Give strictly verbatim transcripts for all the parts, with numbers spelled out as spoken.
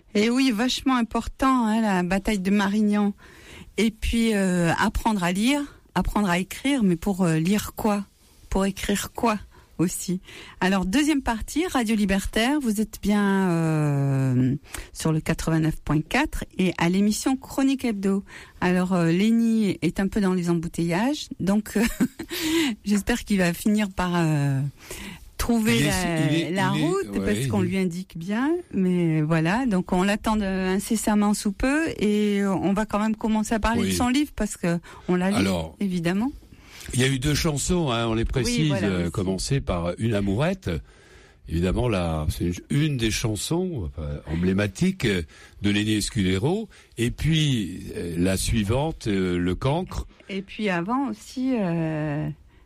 Et oui, vachement important, hein, la bataille de Marignan. Et puis euh, apprendre à lire, apprendre à écrire, mais pour euh, lire quoi ? Pour écrire quoi aussi ? Alors deuxième partie, Radio Libertaire, vous êtes bien euh, sur le quatre-vingt-neuf point quatre et à l'émission Chronique Hebdo. Alors euh, Léni est un peu dans les embouteillages, donc euh, j'espère qu'il va finir par... Euh, trouver est, la, est, la route est, ouais, parce qu'on lui indique bien, mais voilà, donc on l'attend incessamment sous peu et on va quand même commencer à parler oui. de son livre parce que on l'a lu, Alors, évidemment. Il y a eu deux chansons, hein, on les précise, oui, voilà, euh, commencer par Une amourette. Évidemment, là, c'est une des chansons enfin, emblématiques de Lenny Escudero. Et puis euh, la suivante, euh, Le Cancre. Et puis avant aussi, euh...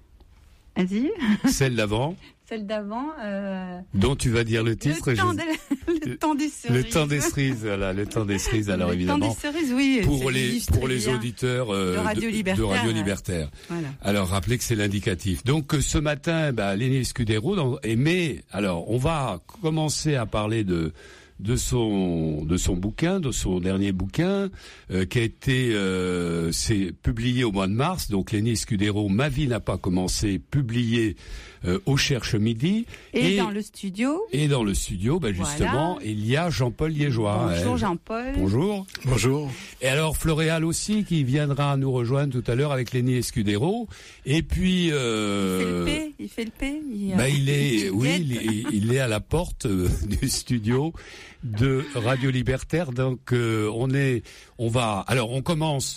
vas-y. Celle d'avant. Celle d'avant. Euh... Dont tu vas dire le titre. Le temps, de... le temps des cerises. Le temps des cerises, voilà, le temps des cerises. Alors le évidemment. Le temps des cerises, oui. Pour les pour les auditeurs euh, de Radio Libertaire. De, de Radio Libertaire. Voilà. Alors rappelez que c'est l'indicatif. Donc ce matin, bah, Lenny Escudero dans, mais alors on va commencer à parler de de son de son bouquin, de son dernier bouquin euh, qui a été euh, c'est publié au mois de mars. Donc Lenny Escudero, Ma vie n'a pas commencé, publié euh, au Cherche Midi. Et, et dans le studio. Et dans le studio, ben justement, voilà. Il y a Jean-Paul Liégeois. Bonjour hein. Jean-Paul. Bonjour. Bonjour. Et alors Floréal aussi qui viendra nous rejoindre tout à l'heure avec Lenny Escudero. Et puis euh, il fait le P, il fait le P. Il, ben il est, oui, il, il est à la porte euh, du studio de Radio Libertaire. Donc euh, on est, on va. Alors on commence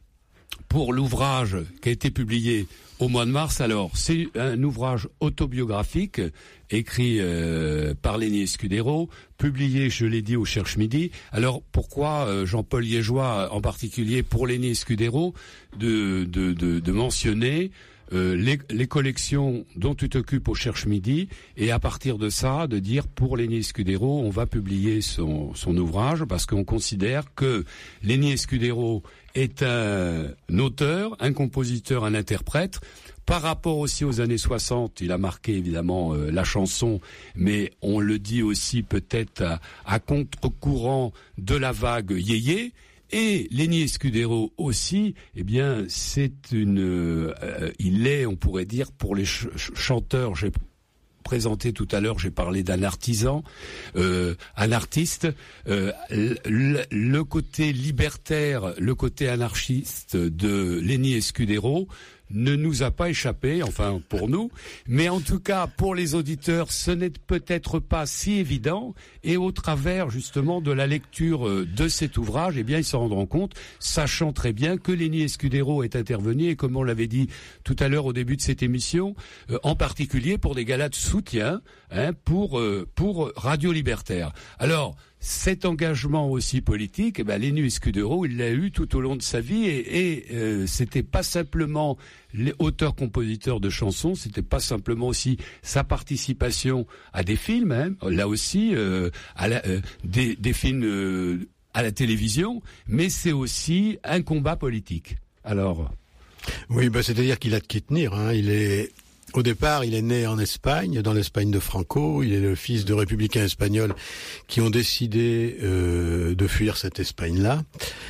pour l'ouvrage qui a été publié au mois de mars. Alors c'est un ouvrage autobiographique écrit euh, par Lenny Escudero, publié, je l'ai dit, au Cherche Midi. Alors pourquoi euh, Jean-Paul Liégeois en particulier pour Lenny Escudero de de de, de mentionner Euh, les, les collections dont tu t'occupes au Cherche Midi, et à partir de ça, de dire pour Lenny Escudero, on va publier son, son ouvrage, parce qu'on considère que Lenny Escudero est un auteur, un compositeur, un interprète. Par rapport aussi aux années soixante, il a marqué évidemment euh, la chanson, mais on le dit aussi peut-être à, à contre-courant de la vague yéyé. Et Lenny Escudero aussi, eh bien, c'est une, euh, il est, on pourrait dire, pour les ch- chanteurs, j'ai présenté tout à l'heure, j'ai parlé d'un artisan, euh, un artiste, euh, le, le côté libertaire, le côté anarchiste de Lenny Escudero ne nous a pas échappé, enfin pour nous, mais en tout cas pour les auditeurs, ce n'est peut-être pas si évident, et au travers justement de la lecture de cet ouvrage, eh bien ils se rendront compte, sachant très bien que Lenny Escudero est intervenu, et comme on l'avait dit tout à l'heure au début de cette émission, euh, en particulier pour des galas de soutien, hein, pour euh, pour Radio Libertaire. Alors cet engagement aussi politique, eh ben, Lenny Escudero, il l'a eu tout au long de sa vie, et, et euh, c'était pas simplement les auteurs-compositeurs de chansons, c'était pas simplement aussi sa participation à des films, hein, là aussi, euh, à la, euh, des, des films euh, à la télévision, mais c'est aussi un combat politique. Alors, oui, bah c'est-à-dire qu'il a de qui tenir. Hein, il est Au départ, il est né en Espagne, dans l'Espagne de Franco. Il est le fils de républicains espagnols qui ont décidé euh, de fuir cette Espagne-là.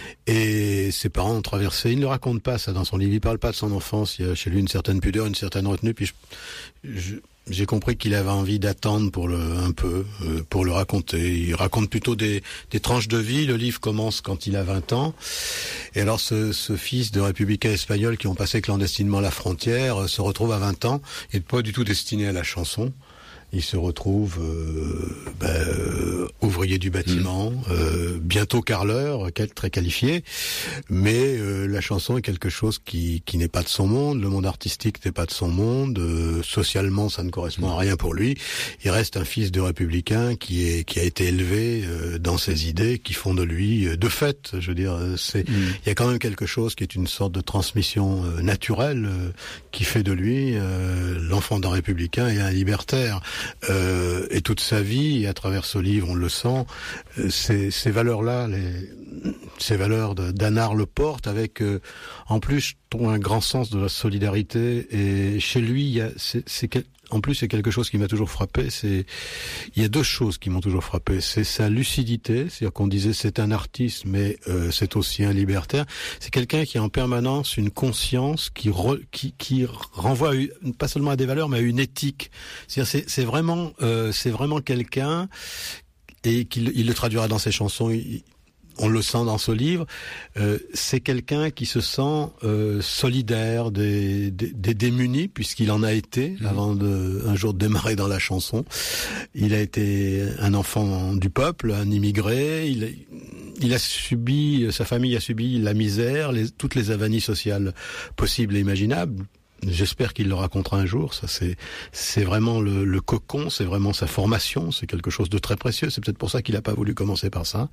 Et ses parents ont traversé. Il ne le raconte pas, ça, dans son livre. Il parle pas de son enfance. Il y a chez lui une certaine pudeur, une certaine retenue. Puis je, je, j'ai compris qu'il avait envie d'attendre pour le, un peu, euh, pour le raconter. Il raconte plutôt des, des tranches de vie. Le livre commence quand il a vingt ans. Et alors, ce, ce fils de républicains espagnols qui ont passé clandestinement la frontière euh, se retrouve à vingt ans et pas du tout destiné à la chanson. Il se retrouve euh, ben, euh, ouvrier du bâtiment, mmh. euh, bientôt carreleur, très qualifié, mais euh, la chanson est quelque chose qui, qui n'est pas de son monde, le monde artistique n'est pas de son monde, euh, socialement ça ne correspond à rien pour lui. Il reste un fils de républicain qui est qui a été élevé euh, dans ses idées, qui font de lui, euh, de fait, je veux dire, c'est mmh. il y a quand même quelque chose qui est une sorte de transmission euh, naturelle euh, qui fait de lui euh, l'enfant d'un républicain et un libertaire. Euh, et toute sa vie, et à travers ce livre, on le sent, temps, euh, ces, ces valeurs-là, les, ces valeurs de, d'Annard le porte avec, euh, en plus, un grand sens de la solidarité. Et chez lui, il y a, c'est, c'est, en plus, c'est quelque chose qui m'a toujours frappé. C'est, il y a deux choses qui m'ont toujours frappé. C'est sa lucidité, c'est-à-dire qu'on disait c'est un artiste, mais euh, c'est aussi un libertaire. C'est quelqu'un qui a en permanence une conscience qui re, qui, qui renvoie à une, pas seulement à des valeurs, mais à une éthique. C'est-à-dire c'est, c'est vraiment, euh, c'est vraiment quelqu'un, et qu'il il le traduira dans ses chansons. Il, on le sent dans ce livre, euh, c'est quelqu'un qui se sent euh, solidaire des, des, des démunis, puisqu'il en a été mmh. avant de un jour de démarrer dans la chanson. Il a été un enfant du peuple, un immigré. Il, il a subi, sa famille a subi la misère, les, toutes les avanies sociales possibles et imaginables. J'espère qu'il le racontera un jour. Ça, c'est c'est vraiment le, le cocon, c'est vraiment sa formation, c'est quelque chose de très précieux. C'est peut-être pour ça qu'il n'a pas voulu commencer par ça.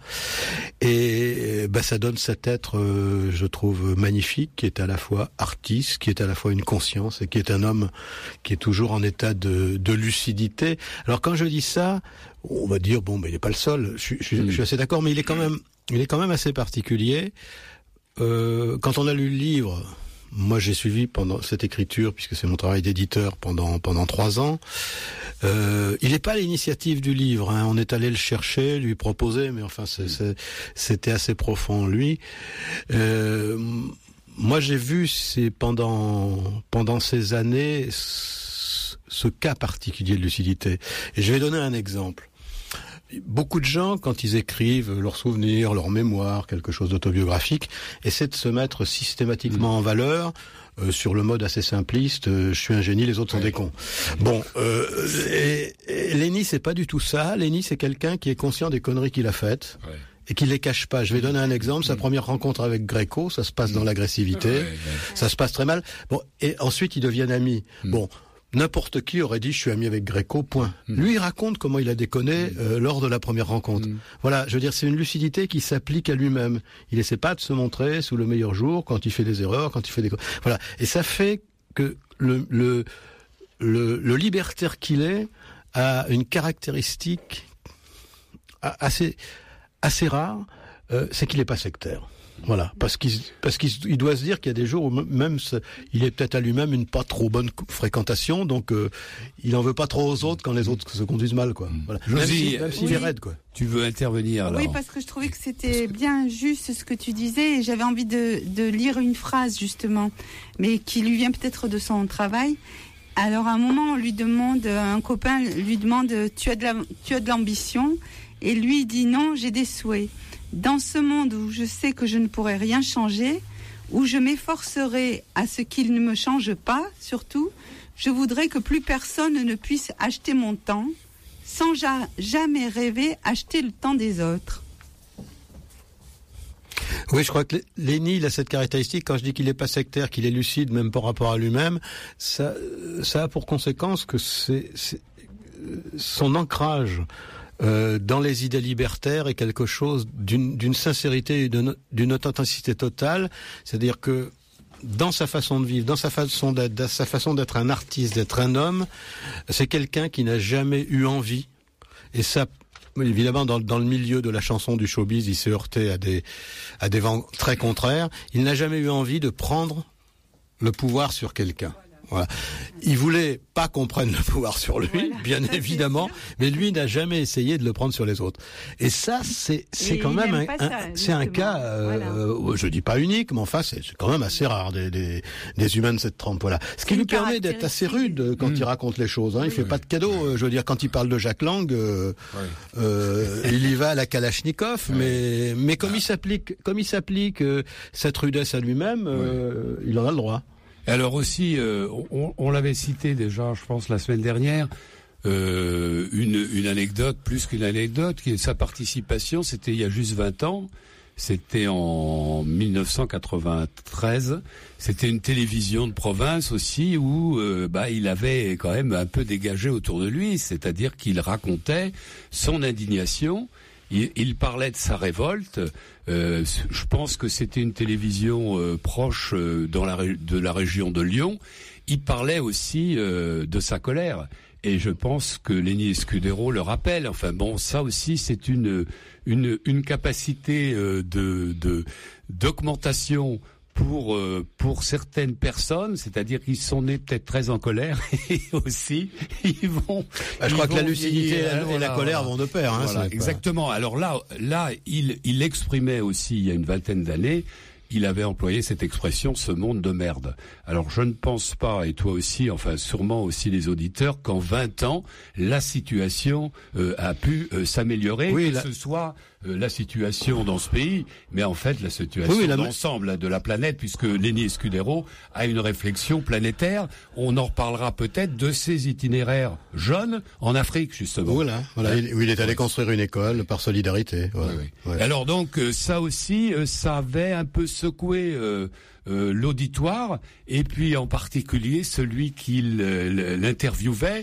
Et bah, ça donne cet être, euh, je trouve, magnifique, qui est à la fois artiste, qui est à la fois une conscience, et qui est un homme qui est toujours en état de, de lucidité. Alors quand je dis ça, on va dire bon, mais il n'est pas le seul. Je, je, je suis assez d'accord, mais il est quand même, il est quand même assez particulier. Euh, quand on a lu le livre. Moi, j'ai suivi pendant cette écriture, puisque c'est mon travail d'éditeur pendant pendant trois ans. Euh, il n'est pas à l'initiative du livre. Hein. On est allé le chercher, lui proposer, mais enfin, c'est, c'est, c'était assez profond, lui. Euh, moi, j'ai vu c'est pendant pendant ces années ce, ce cas particulier de lucidité. Et je vais donner un exemple. Beaucoup de gens, quand ils écrivent leurs souvenirs, leurs mémoires, quelque chose d'autobiographique, essaient de se mettre systématiquement mmh. en valeur euh, sur le mode assez simpliste. Euh, je suis un génie, les autres sont ouais. des cons. Bon, euh, et, et Lenny, c'est pas du tout ça. Lenny, c'est quelqu'un qui est conscient des conneries qu'il a faites. Ouais. Et qui les cache pas. Je vais donner un exemple. Sa mmh. première rencontre avec Gréco, ça se passe dans l'agressivité. Ouais, ouais. Ça se passe très mal. Bon, et ensuite ils deviennent amis. Mmh. Bon. N'importe qui aurait dit je suis ami avec Gréco, point. Mmh. Lui, il raconte comment il a déconné euh, lors de la première rencontre. Mmh. Voilà, je veux dire, c'est une lucidité qui s'applique à lui-même. Il essaie pas de se montrer sous le meilleur jour quand il fait des erreurs, quand il fait des... Voilà, et ça fait que le, le, le, le libertaire qu'il est a une caractéristique assez, assez rare, euh, c'est qu'il n'est pas sectaire. Voilà, parce qu'il parce qu'il il doit se dire qu'il y a des jours où même il est peut-être à lui-même une pas trop bonne fréquentation, donc euh, il en veut pas trop aux autres quand les autres se conduisent mal, quoi. Voilà. Josie, même s'il oui. est raide, quoi. Tu veux intervenir alors? Oui, parce que je trouvais que c'était bien juste ce que tu disais, et j'avais envie de de lire une phrase justement, mais qui lui vient peut-être de son travail. Alors à un moment, on lui demande, un copain lui demande, tu as de la, tu as de l'ambition, et lui il dit non, j'ai des souhaits. Dans ce monde où je sais que je ne pourrai rien changer, où je m'efforcerai à ce qu'il ne me change pas, surtout, je voudrais que plus personne ne puisse acheter mon temps, sans ja- jamais rêver acheter le temps des autres. Oui, je crois que Lenny, il a cette caractéristique. Quand je dis qu'il n'est pas sectaire, qu'il est lucide, même par rapport à lui-même, ça, ça a pour conséquence que c'est, c'est son ancrage Euh, dans les idées libertaires est quelque chose d'une, d'une sincérité et d'une, d'une authenticité totale. C'est-à-dire que dans sa façon de vivre, dans sa façon d'être, dans sa façon d'être un artiste, d'être un homme, c'est quelqu'un qui n'a jamais eu envie. Et ça, évidemment, dans, dans le milieu de la chanson du showbiz, il s'est heurté à des, à des vents très contraires. Il n'a jamais eu envie de prendre le pouvoir sur quelqu'un. Voilà. Il voulait pas qu'on prenne le pouvoir sur lui, voilà, bien évidemment, mais lui n'a jamais essayé de le prendre sur les autres. Et ça, c'est c'est Et quand même un, ça, un c'est un cas, euh, voilà. je dis pas unique, mais enfin c'est, c'est quand même assez rare des des, des humains de cette trempe. Voilà. Ce c'est qui lui permet d'être assez rude quand mmh. il raconte les choses. Hein. Il oui, fait oui. pas de cadeaux. Je veux dire, quand il parle de Jacques Lang, euh, oui. euh, il y va à la Kalachnikov, oui. mais mais comme ah. il s'applique, comme il s'applique euh, cette rudesse à lui-même, euh, oui. il en a le droit. Alors aussi, euh, on, on l'avait cité déjà, je pense, la semaine dernière, euh, une, une anecdote, plus qu'une anecdote, qui est sa participation, c'était il y a juste vingt ans, c'était en dix-neuf cent quatre-vingt-treize, c'était une télévision de province aussi, où euh, bah il avait quand même un peu dégagé autour de lui, c'est-à-dire qu'il racontait son indignation. Il, il parlait de sa révolte. Euh, je pense que c'était une télévision euh, proche euh, dans la, de la région de Lyon. Il parlait aussi euh, de sa colère. Et je pense que Lenny Escudero le rappelle. Enfin bon, ça aussi, c'est une une une capacité euh, de de d'augmentation pour euh, pour certaines personnes, c'est-à-dire qu'ils sont nés peut-être très en colère et aussi ils vont. Bah, je ils crois vont que la lucidité vieillir, et la, voilà, et la colère voilà. vont de pair. Hein, Voilà, exactement. Pas... Alors là, là, il il exprimait aussi il y a une vingtaine d'années. Il avait employé cette expression, ce monde de merde. Alors je ne pense pas, et toi aussi, enfin sûrement aussi les auditeurs, qu'en vingt ans, la situation euh, a pu euh, s'améliorer, oui, que la... ce soit euh, la situation dans ce pays, mais en fait la situation oui, oui, la... d'ensemble là, de la planète, puisque Lenny Escudero a une réflexion planétaire. On en reparlera peut-être de ses itinéraires jeunes en Afrique, justement. Voilà, voilà. Hein? Il, il est allé oui. construire une école par solidarité. Voilà. Oui, oui. Ouais. Alors donc euh, ça aussi, euh, ça avait un peu secoué euh, euh, l'auditoire, et puis en particulier celui qui l'interviewait,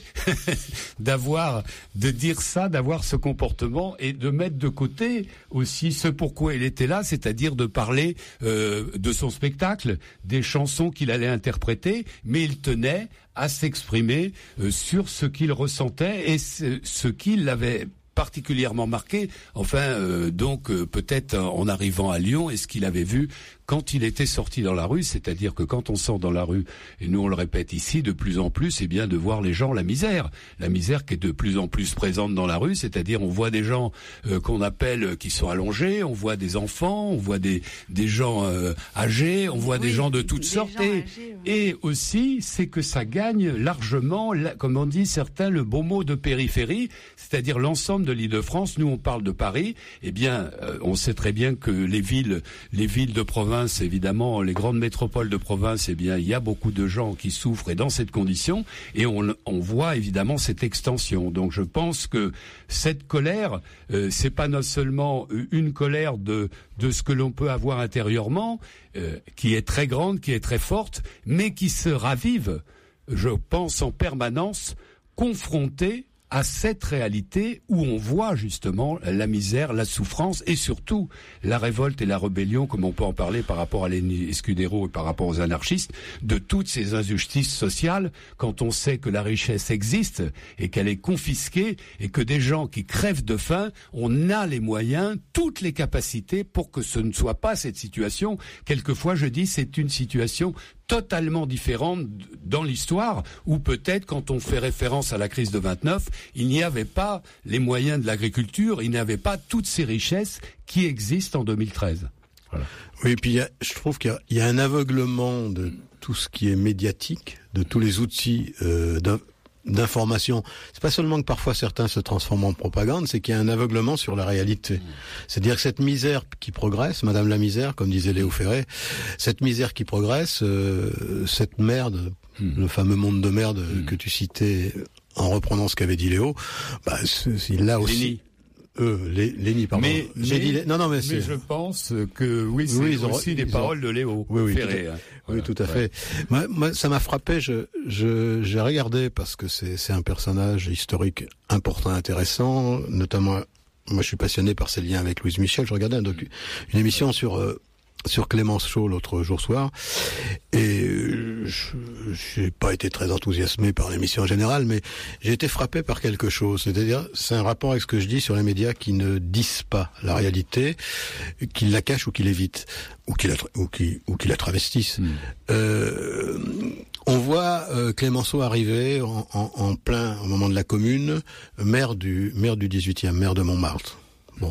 d'avoir, de dire ça, d'avoir ce comportement et de mettre de côté aussi ce pourquoi il était là, c'est-à-dire de parler euh, de son spectacle, des chansons qu'il allait interpréter, mais il tenait à s'exprimer euh, sur ce qu'il ressentait et ce, ce qu'il avait particulièrement marqué, enfin euh, donc euh, peut-être en arrivant à Lyon, et ce qu'il avait vu quand il était sorti dans la rue, c'est-à-dire que quand on sort dans la rue, et nous on le répète ici de plus en plus, c'est bien de voir les gens, la misère, la misère qui est de plus en plus présente dans la rue, c'est-à-dire on voit des gens euh, qu'on appelle qui sont allongés, on voit des enfants, on voit des des gens euh, âgés, on voit oui, des gens de toutes sortes, et, âgés, ouais. et aussi c'est que ça gagne largement, la, comme on dit certains, le beau mot de périphérie, c'est-à-dire l'ensemble de l'Île-de-France. Nous on parle de Paris, eh bien euh, on sait très bien que les villes, les villes de province, évidemment, les grandes métropoles de province, eh bien, il y a beaucoup de gens qui souffrent et dans cette condition, et on, on voit évidemment cette extension. Donc, je pense que cette colère, euh, c'est pas non seulement une colère de de ce que l'on peut avoir intérieurement, euh, qui est très grande, qui est très forte, mais qui se ravive, je pense, en permanence, confrontée à cette réalité où on voit justement la misère, la souffrance et surtout la révolte et la rébellion, comme on peut en parler par rapport à Lenny Escudero et par rapport aux anarchistes, de toutes ces injustices sociales, quand on sait que la richesse existe et qu'elle est confisquée et que des gens qui crèvent de faim, on a les moyens, toutes les capacités pour que ce ne soit pas cette situation. Quelquefois, je dis, c'est une situation totalement différente dans l'histoire, où peut-être quand on fait référence à la crise de vingt-neuf, il n'y avait pas les moyens de l'agriculture, il n'y avait pas toutes ces richesses qui existent en deux mille treize. Voilà. Oui, et puis il y a, je trouve qu'il y a, il y a un aveuglement de tout ce qui est médiatique, de tous les outils euh, d'un d'information. C'est pas seulement que parfois certains se transforment en propagande, c'est qu'il y a un aveuglement sur la réalité. Mmh. C'est-à-dire que cette misère qui progresse, Madame la misère, comme disait Léo Ferré, cette misère qui progresse, euh, cette merde, mmh. le fameux monde de merde mmh. que tu citais en reprenant ce qu'avait dit Léo, bah, il l'a aussi. Léni. Euh, Léni, pardon. Mais, J'ai mais, dit, non, non, mais, mais je pense que oui, c'est oui, aussi ont, des paroles ont... de Léo oui, oui, Ferré. Tout à, hein. Voilà, oui, tout à ouais. fait. Moi, moi, ça m'a frappé. Je, je, j'ai regardé parce que c'est, c'est un personnage historique important, intéressant. Notamment, moi, je suis passionné par ses liens avec Louise Michel. Je regardais un docu, une émission sur euh, sur Clémenceau l'autre jour soir, et je j'ai pas été très enthousiasmé par l'émission en général, mais j'ai été frappé par quelque chose. C'est-à-dire, c'est un rapport avec ce que je dis sur les médias qui ne disent pas la réalité, qui la cachent ou qui l'évitent, ou qui la ou qui ou qui la travestissent. Mmh. Euh, on voit euh, Clémenceau arriver en, en, en plein au moment de la Commune, maire du maire du dix-huitième, maire de Montmartre. Bon.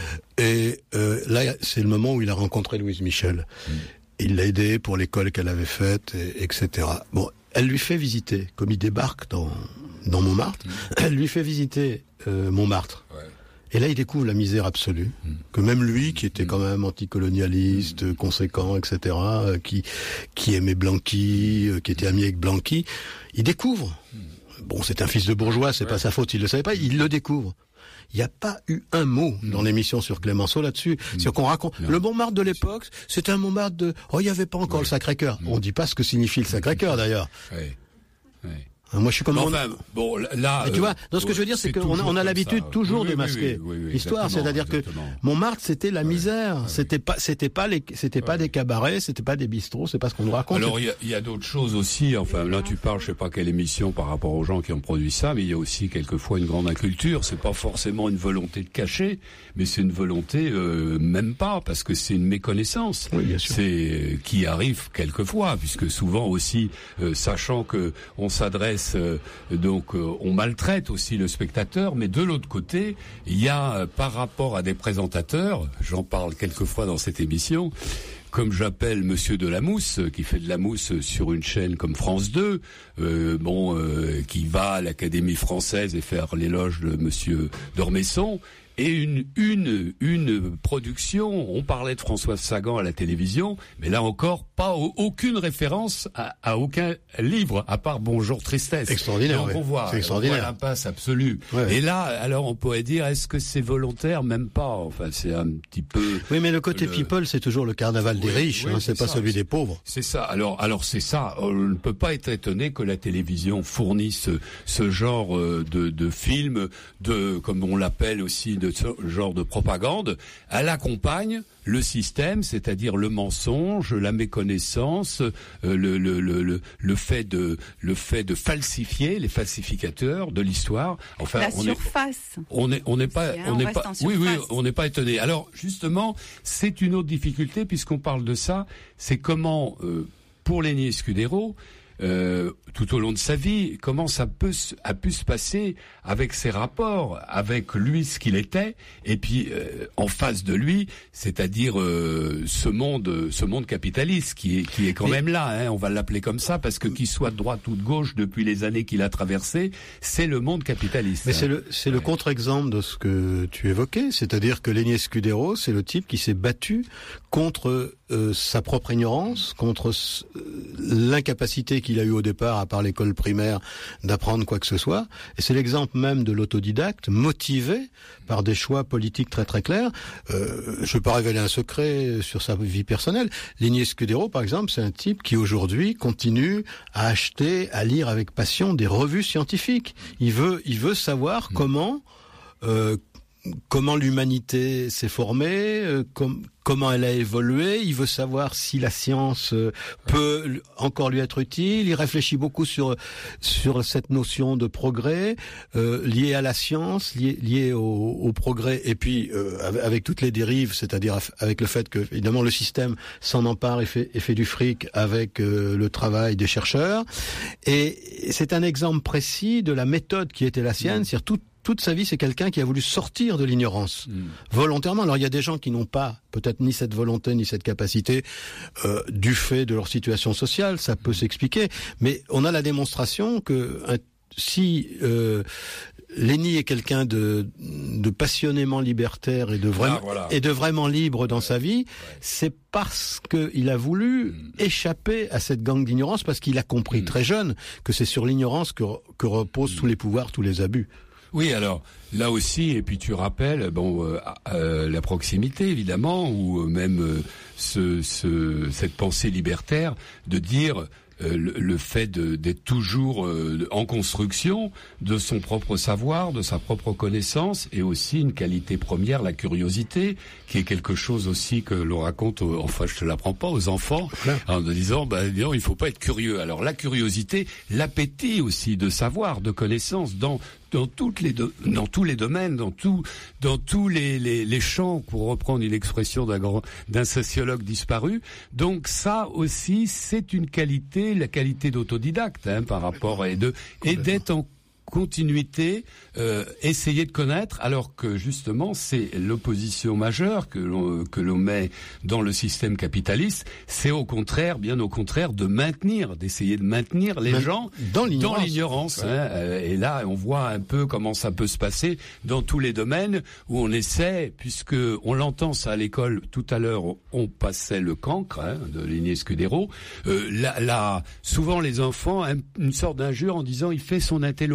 Et euh, là, c'est le moment où il a rencontré Louise Michel. Mmh. Il l'a aidée pour l'école qu'elle avait faite, et, etc. Bon, elle lui fait visiter, comme il débarque dans dans Montmartre, mmh. elle lui fait visiter euh, Montmartre. Ouais. Et là, il découvre la misère absolue, mmh. que même lui, qui était quand même anticolonialiste, mmh. conséquent, et cetera, euh, qui qui aimait Blanqui, euh, qui était ami avec Blanqui, il découvre. Mmh. Bon, c'est un fils de bourgeois, c'est ouais. pas sa faute, il le savait pas, il le découvre. Il n'y a pas eu un mot dans l'émission sur Clémenceau là-dessus. C'est qu'on raconte. Non. Le Montmartre de l'époque, c'était un Montmartre de... Oh, il n'y avait pas encore oui. le Sacré-Cœur. Oui. On ne dit pas ce que signifie le Sacré-Cœur, d'ailleurs. Oui. Oui. Moi, je suis comme enfin, bon, là. Mais tu vois, donc ce que je veux dire, c'est, c'est qu'on a, on a l'habitude ça. toujours oui, de masquer oui, oui, oui, l'histoire. C'est-à-dire exactement. que Montmartre, c'était la misère. Oui. C'était pas, c'était pas les, c'était oui. pas des cabarets, c'était pas des bistrots, c'est pas ce qu'on nous raconte. Alors, il y a, il y a d'autres choses aussi. Enfin, là, tu parles, je sais pas quelle émission par rapport aux gens qui ont produit ça, mais il y a aussi quelquefois une grande inculture. C'est pas forcément une volonté de cacher, mais c'est une volonté, euh, même pas, parce que c'est une méconnaissance. Oui, bien sûr. C'est, euh, qui arrive quelquefois, puisque souvent aussi, euh, sachant que on s'adresse Euh, donc euh, on maltraite aussi le spectateur, mais de l'autre côté, il y a euh, par rapport à des présentateurs, j'en parle quelquefois dans cette émission, comme j'appelle Monsieur de la Mousse, qui fait de la mousse sur une chaîne comme France deux, euh, bon, euh, qui va à l'Académie française et faire l'éloge de Monsieur d'Ormesson. Et une, une, une production, on parlait de Françoise Sagan à la télévision, mais là encore, pas aucune référence à, à aucun livre, à part Bonjour Tristesse. Extraordinaire, donc, oui. on voit, c'est extraordinaire. On voit l'impasse absolue. Ouais. Et là, alors on pourrait dire, est-ce que c'est volontaire? Même pas. Enfin, c'est un petit peu... Oui, mais le côté le... people, c'est toujours le carnaval des oui, riches, oui, hein, c'est, c'est pas ça, celui c'est, des pauvres. C'est ça. Alors, alors c'est ça. On ne peut pas être étonné que la télévision fournisse ce, ce genre de, de film, de, comme on l'appelle aussi, de ce genre de propagande. Elle accompagne le système, c'est-à-dire le mensonge, la méconnaissance, euh, le, le, le, le, le fait de, le fait de falsifier, les falsificateurs de l'histoire. Enfin, la on surface. Est, on n'est, on n'est pas, c'est, on n'est pas, oui, oui, on n'est pas étonné. Alors, justement, c'est une autre difficulté puisqu'on parle de ça. C'est comment, euh, pour Lenny Escudero, Euh, tout au long de sa vie, comment ça peut a pu se passer avec ses rapports, avec lui ce qu'il était, et puis euh, en face de lui, c'est-à-dire euh, ce monde, ce monde capitaliste qui est qui est quand Mais, même là. Hein, on va l'appeler comme ça parce que qu'il soit de droite ou de gauche depuis les années qu'il a traversé, c'est le monde capitaliste. Mais hein. c'est le c'est ouais. le contre-exemple de ce que tu évoquais, c'est-à-dire que Lenny Escudero, c'est le type qui s'est battu contre euh, sa propre ignorance, contre euh, l'incapacité qu'il a eu au départ, à part l'école primaire, d'apprendre quoi que ce soit. Et c'est l'exemple même de l'autodidacte, motivé par des choix politiques très très clairs. Euh, je ne veux pas révéler un secret sur sa vie personnelle. Lenny Escudero, par exemple, c'est un type qui aujourd'hui continue à acheter, à lire avec passion des revues scientifiques. Il veut, il veut savoir mmh. comment... Euh, comment l'humanité s'est formée, euh, com- comment elle a évolué. Il veut savoir si la science euh, peut encore lui être utile. Il réfléchit beaucoup sur sur cette notion de progrès euh, lié à la science, lié lié au, au progrès, et puis euh, avec toutes les dérives, c'est-à-dire avec le fait que évidemment le système s'en empare et fait, et fait du fric avec euh, le travail des chercheurs. Et c'est un exemple précis de la méthode qui était la sienne, mmh. c'est-à-dire tout Toute sa vie, c'est quelqu'un qui a voulu sortir de l'ignorance, mmh. volontairement. Alors, il y a des gens qui n'ont pas, peut-être, ni cette volonté, ni cette capacité, euh, du fait de leur situation sociale, ça peut mmh. s'expliquer. Mais on a la démonstration que un, si euh, Lenny est quelqu'un de, de passionnément libertaire et de vraiment, ah, voilà. et de vraiment libre dans ouais. sa vie, ouais. c'est parce qu'il a voulu mmh. échapper à cette gangue d'ignorance, parce qu'il a compris mmh. très jeune que c'est sur l'ignorance que, que reposent mmh. tous les pouvoirs, tous les abus. Oui, alors là aussi, et puis tu rappelles, bon, euh, euh, la proximité évidemment, ou même euh, ce, ce, cette pensée libertaire de dire euh, le, le fait de, d'être toujours euh, en construction de son propre savoir, de sa propre connaissance, et aussi une qualité première, la curiosité, qui est quelque chose aussi que l'on raconte, aux, enfin je te l'apprends pas, aux enfants, en disant, bah non, il faut pas être curieux. Alors la curiosité, l'appétit aussi de savoir, de connaissance, dans dans toutes les do- dans tous les domaines, dans tout dans tous les, les les champs, pour reprendre une expression d'un grand d'un sociologue disparu. Donc ça aussi, c'est une qualité, la qualité d'autodidacte, hein, par rapport à et de et d'être en continuité, euh, essayer de connaître, alors que justement c'est l'opposition majeure que l'on que l'on met dans le système capitaliste. C'est au contraire, bien au contraire, de maintenir, d'essayer de maintenir les Même gens dans l'ignorance. Dans l'ignorance ouais. hein, et là, on voit un peu comment ça peut se passer dans tous les domaines où on essaie, puisque on l'entend ça à l'école. Tout à l'heure, on passait le cancre hein, de Lenny Escudero. Euh, là, là, souvent les enfants aiment une sorte d'injure en disant il fait son intello.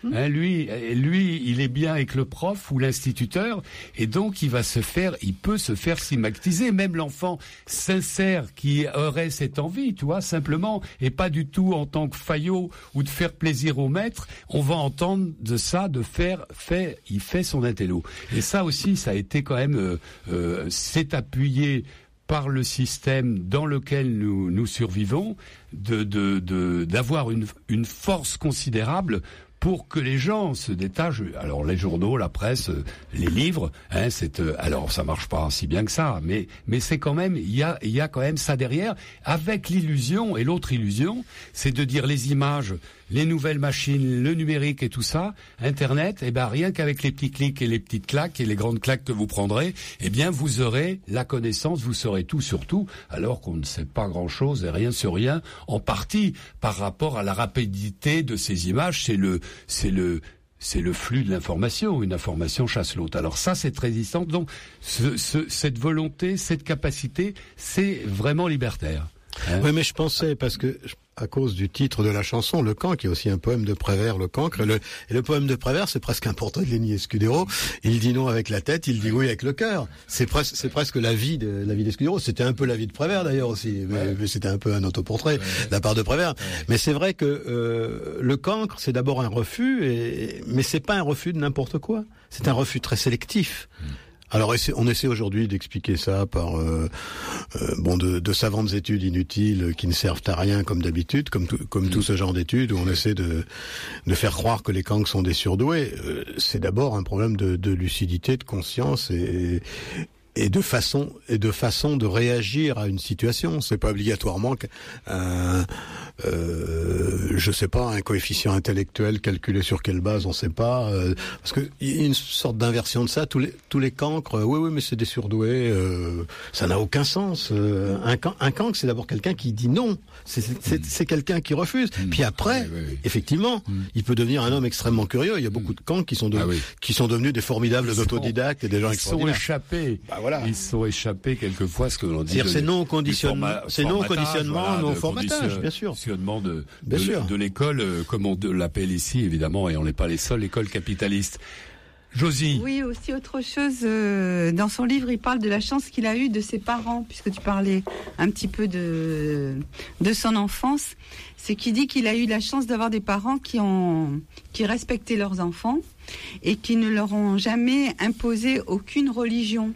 Hein, lui, lui, il est bien avec le prof ou l'instituteur, et donc il va se faire, il peut se faire stigmatiser. Même l'enfant sincère qui aurait cette envie, tu vois, simplement, et pas du tout en tant que faillot ou de faire plaisir au maître, on va entendre de ça, de faire, fait, il fait son intello. Et ça aussi, ça a été quand même, euh, euh, c'est appuyé par le système dans lequel nous nous survivons, de de de d'avoir une une force considérable pour que les gens se détachent. Alors les journaux, la presse, les livres, hein, c'est euh, alors ça marche pas si bien que ça, mais mais c'est quand même il y a il y a quand même ça derrière, avec l'illusion, et l'autre illusion, c'est de dire les images, les nouvelles machines, le numérique et tout ça, Internet, eh ben rien qu'avec les petits clics et les petites claques et les grandes claques que vous prendrez, eh bien vous aurez la connaissance, vous saurez tout sur tout, alors qu'on ne sait pas grand-chose et rien sur rien, en partie par rapport à la rapidité de ces images. C'est le c'est le c'est le flux de l'information. Une information chasse l'autre. Alors ça, c'est très distant. Donc ce, ce, cette volonté, cette capacité, c'est vraiment libertaire. Hein? Oui, mais je pensais, parce que à cause du titre de la chanson, Le Cancre, qui est aussi un poème de Prévert, Le Cancre, et le, et le poème de Prévert, c'est presque un portrait de Lenny Escudero. Il dit non avec la tête, il dit oui avec le cœur. C'est presque, c'est presque la vie de la vie d'Escudero. C'était un peu la vie de Prévert d'ailleurs aussi, mais, ouais. mais c'était un peu un autoportrait ouais. de la part de Prévert. Ouais. Mais c'est vrai que euh, Le Cancre, c'est d'abord un refus, et, mais c'est pas un refus de n'importe quoi. C'est un refus très sélectif. Mmh. Alors on essaie aujourd'hui d'expliquer ça par euh, euh, bon de, de savantes études inutiles qui ne servent à rien comme d'habitude, comme tout, comme mmh. tout ce genre d'études où on essaie de de faire croire que les cancres sont des surdoués. Euh, c'est d'abord un problème de, de lucidité, de conscience et et de façon et de façon de réagir à une situation. C'est pas obligatoirement qu'un euh, je sais pas un coefficient intellectuel calculé sur quelle base, on sait pas, euh, parce que il y a une sorte d'inversion de ça. Tous les tous les cancres, oui oui mais c'est des surdoués, euh, ça n'a aucun sens. Euh, un can, un cancre, c'est d'abord quelqu'un qui dit non. C'est c'est, c'est, c'est quelqu'un qui refuse. Mmh. Puis après, oui, oui, oui. effectivement, mmh. il peut devenir un homme extrêmement curieux. Il y a beaucoup de cancres qui sont de, ah, oui. qui sont devenus des formidables ils autodidactes sont, et des gens ils extraordinaires. Ils sont échappés. Bah, voilà. Ils sont échappés quelquefois, ce que l'on dit. C'est-à-dire c'est non conditionnement, c'est non conditionnement, voilà, non formatage, bien sûr. Conditionnement de, de, de, de l'école, euh, comme on l'appelle ici, évidemment, et on n'est pas les seuls, l'école capitaliste. Josie. Oui, aussi autre chose. Euh, dans son livre, il parle de la chance qu'il a eue de ses parents, puisque tu parlais un petit peu de de son enfance. C'est qu'il dit qu'il a eu la chance d'avoir des parents qui ont qui respectaient leurs enfants et qui ne leur ont jamais imposé aucune religion.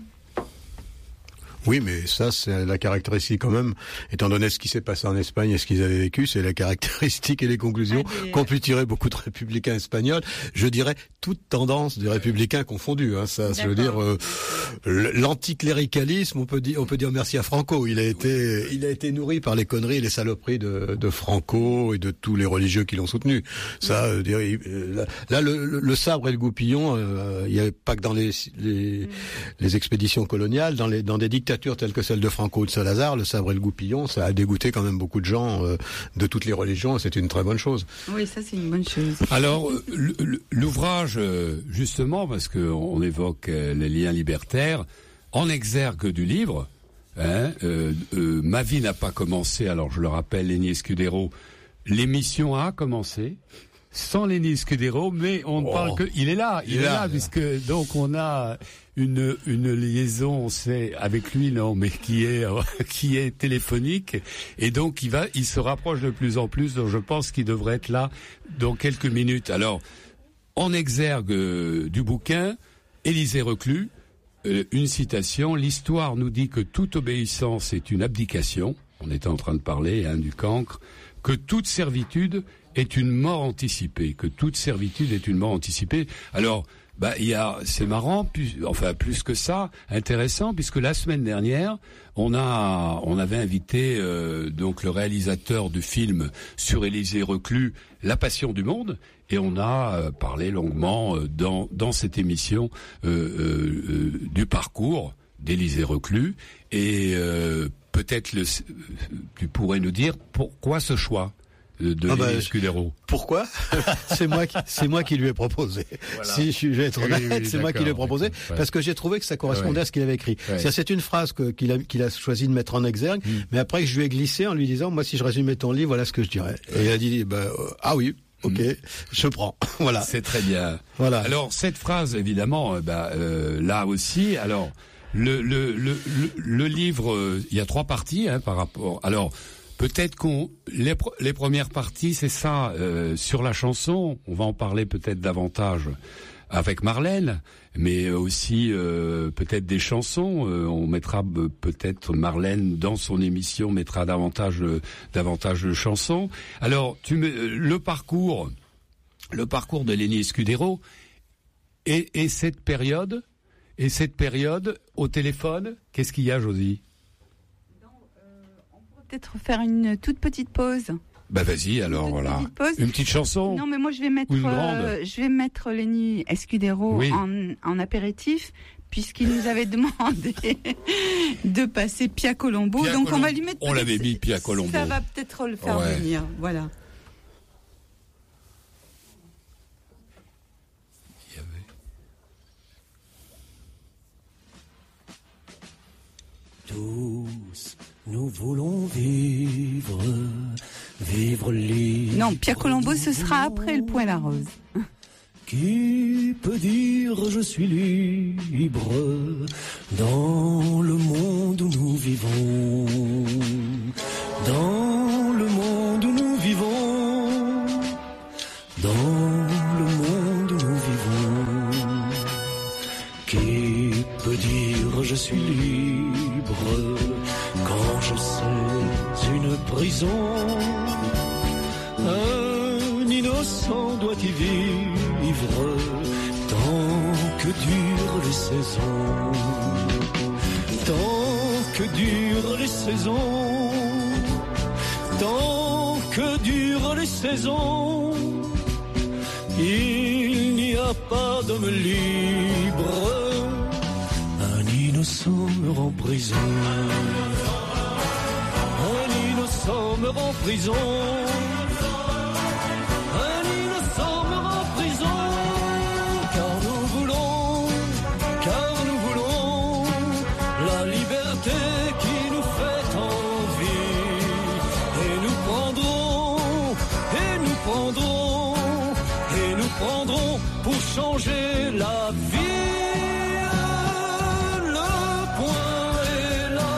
Oui, mais ça, c'est la caractéristique quand même, étant donné ce qui s'est passé en Espagne et ce qu'ils avaient vécu, c'est la caractéristique et les conclusions ah, des... qu'ont pu tirer beaucoup de républicains espagnols. Je dirais toute tendance des républicains confondus. Hein, ça, je veux dire, euh, l'anticléricalisme, on peut dire, on peut dire merci à Franco. Il a été, il a été nourri par les conneries et les saloperies de, de Franco et de tous les religieux qui l'ont soutenu. Ça, euh, dire, là, là le, le, le sabre et le goupillon, euh, il n'y avait pas que dans les, les, mm. les expéditions coloniales, dans les, dans des dictatures telle que celle de Franco ou de Salazar, le sabre et le goupillon, ça a dégoûté quand même beaucoup de gens euh, de toutes les religions, et c'est une très bonne chose. Oui, ça c'est une bonne chose. Alors, l'ouvrage, justement, parce qu'on évoque les liens libertaires, en exergue du livre, hein, euh, euh, Ma vie n'a pas commencé, alors je le rappelle, Lenny Escudero, l'émission a commencé, sans Lenny Escudero, mais on ne oh. parle que... Il est là, il, il est là, là, puisque donc on a une une liaison, on sait, avec lui, non, mais qui est qui est téléphonique, et donc il va, il se rapproche de plus en plus, donc je pense qu'il devrait être là dans quelques minutes. Alors, en exergue euh, du bouquin, Élisée Reclus, euh, une citation, l'histoire nous dit que toute obéissance est une abdication, on était en train de parler hein, du cancre, que toute servitude est une mort anticipée, que toute servitude est une mort anticipée. Alors, bah, il y a, c'est marrant, plus, enfin, plus que ça, intéressant, puisque la semaine dernière, on a, on avait invité, euh, donc, le réalisateur du film sur Élisée Reclus, La Passion du Monde, et on a euh, parlé longuement, euh, dans, dans cette émission, euh, euh, euh, du parcours d'Élisée Reclus, et, euh, peut-être le, tu pourrais nous dire pourquoi ce choix de ah bah, Escudero. Pourquoi? C'est moi qui, c'est moi qui lui ai proposé. Voilà. Si je vais être honnête, oui, oui, c'est moi qui lui ai proposé ouais. parce que j'ai trouvé que ça correspondait ouais. à ce qu'il avait écrit. Ouais. C'est, c'est une phrase que, qu'il a, qu'il a choisi de mettre en exergue, mm. mais après que je lui ai glissé en lui disant, moi, si je résumais ton livre, voilà ce que je dirais. Ouais. Et il a dit, bah, euh, ah oui. Ok, mmh. je prends. Voilà. C'est très bien. Voilà. Alors cette phrase, évidemment, euh, bah, euh, là aussi. Alors le le le le, le livre, euh, il y a trois parties hein, par rapport. Alors peut-être qu'on les les premières parties, c'est ça euh, sur la chanson. On va en parler peut-être davantage avec Marlène, mais aussi euh, peut-être des chansons. Euh, on mettra euh, peut-être Marlène dans son émission mettra davantage euh, davantage de chansons. Alors tu me, euh, le parcours, le parcours de Lenny Escudero et, et cette période et cette période au téléphone. Qu'est-ce qu'il y a, Josie? Non, euh, on pourrait peut-être faire une toute petite pause. Bah vas-y alors une voilà. Petite une petite chanson. Non mais moi je vais mettre euh, je vais mettre Lenny Escudero oui. en, en apéritif puisqu'il nous avait demandé de passer Pia Colombo. Pia donc Colombo. On va lui mettre. On l'avait mis Pia Colombo. Ça va peut-être le faire ouais. venir. Voilà. Il y avait... Tous nous voulons vivre. Vivre libre. Non, Pia Colombo, ce sera après le Point la Rose. Qui peut dire je suis libre dans le monde où nous vivons, dans le monde où nous vivons, dans le monde où nous vivons. Qui peut dire je suis libre quand je sais une prison? Un innocent doit y vivre tant que durent les saisons, tant que durent les saisons, tant que durent les saisons. Il n'y a pas d'homme libre, un innocent meurt en prison. Un innocent meurt en prison. Changer la vie, le point et la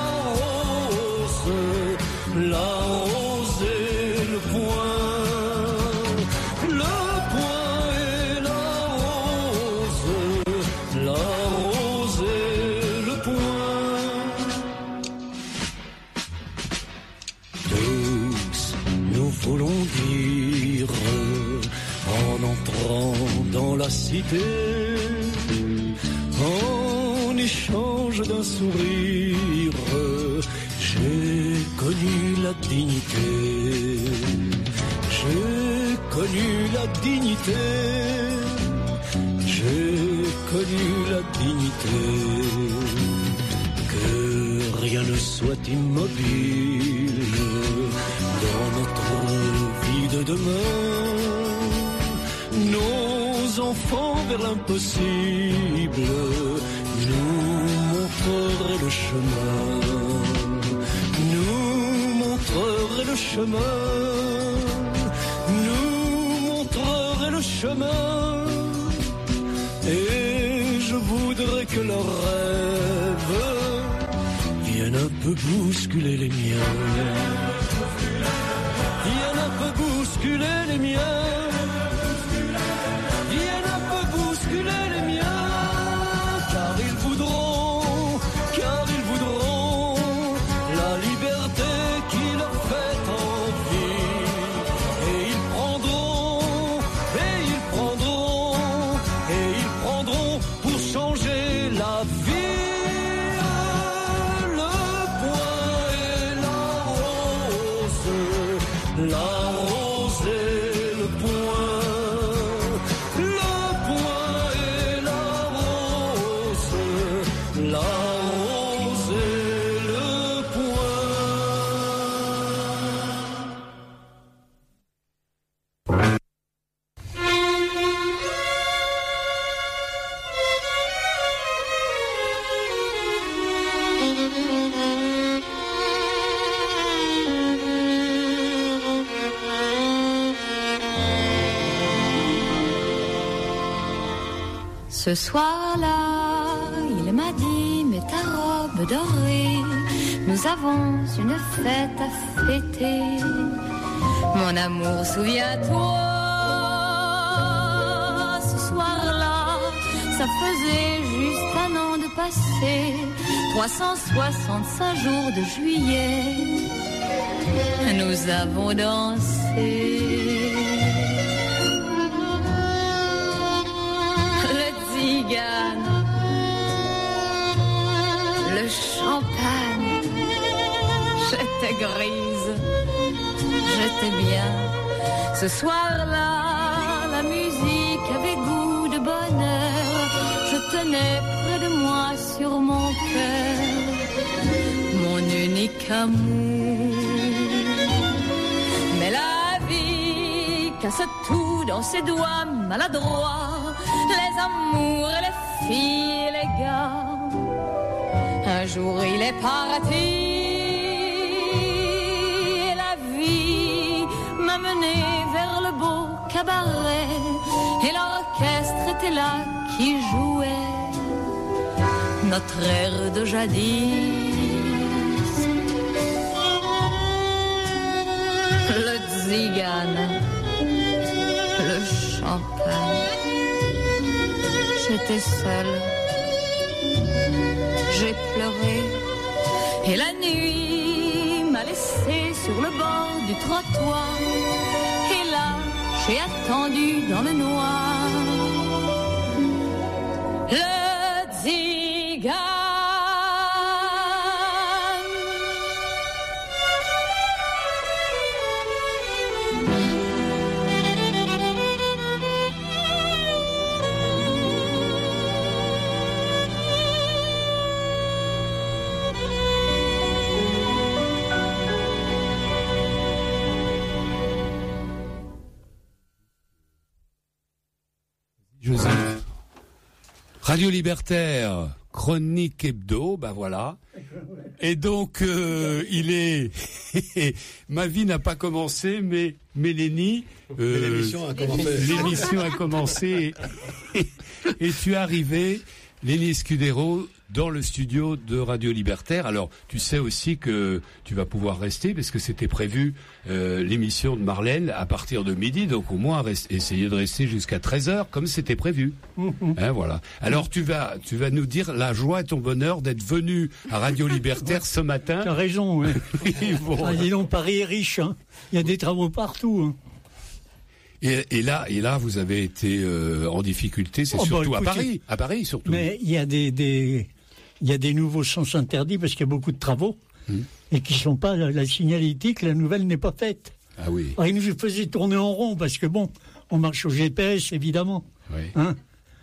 rose, la rose et le point, le point et la rose, la rose et le point. Tous nous voulons dire en entrant dans la cité, en échange d'un sourire, j'ai connu la dignité, j'ai connu la dignité, j'ai connu la dignité, que rien ne soit immobile dans notre vie de demain. Nos enfants vers l'impossible nous montreraient le chemin, nous montreraient le chemin, nous montreraient le chemin. Et je voudrais que leurs rêves viennent un peu bousculer les miens, viennent un peu bousculer les miens. La rose et le point. Ce soir-là, il m'a dit, mets ta robe dorée, nous avons une fête à fêter. Mon amour, souviens-toi, ce soir-là, ça faisait juste un an de passé, trois cent soixante-cinq jours de juillet, nous avons dansé. Le champagne, j'étais grise, j'étais bien. Ce soir-là, la musique avait goût de bonheur. Je tenais près de moi sur mon cœur mon unique amour. Mais la vie casse tout dans ses doigts maladroits. Les amours, les filles et les gars. Un jour il est parti et la vie m'a mené vers le beau cabaret. Et l'orchestre était là qui jouait notre air de jadis. Le tzigane, le champagne. J'étais seule, j'ai pleuré, et la nuit m'a laissée sur le bord du trottoir, et là j'ai attendu dans le noir. Le tzigane. Joseph. Radio Libertaire, Chronique Hebdo, bah voilà. Et donc, euh, il est... Ma vie n'a pas commencé, mais Mélanie... Euh, mais l'émission a commencé. L'émission a commencé. Et, et tu es arrivé, Lénie Scudero, dans le studio de Radio Libertaire. Alors, tu sais aussi que tu vas pouvoir rester, parce que c'était prévu euh, l'émission de Marlène à partir de midi, donc au moins rest, essayer de rester jusqu'à treize heures, comme c'était prévu. Mm-hmm. Hein, voilà. Alors, tu vas, tu vas nous dire la joie et ton bonheur d'être venu à Radio Libertaire ce matin. Tu as raison, oui. Oui, bon. Ah, dis donc, Paris est riche, hein. Il y a des travaux partout, hein. Et, et là, et là, vous avez été euh, en difficulté, c'est oh, surtout bah, écoutez, à Paris, à Paris surtout. Mais il y a des, des, il y a des nouveaux sens interdits parce qu'il y a beaucoup de travaux hum. et qui sont pas la, la signalétique, la nouvelle n'est pas faite. Ah oui. Alors, ils nous faisaient tourner en rond parce que bon, on marche au G P S évidemment. Oui. Hein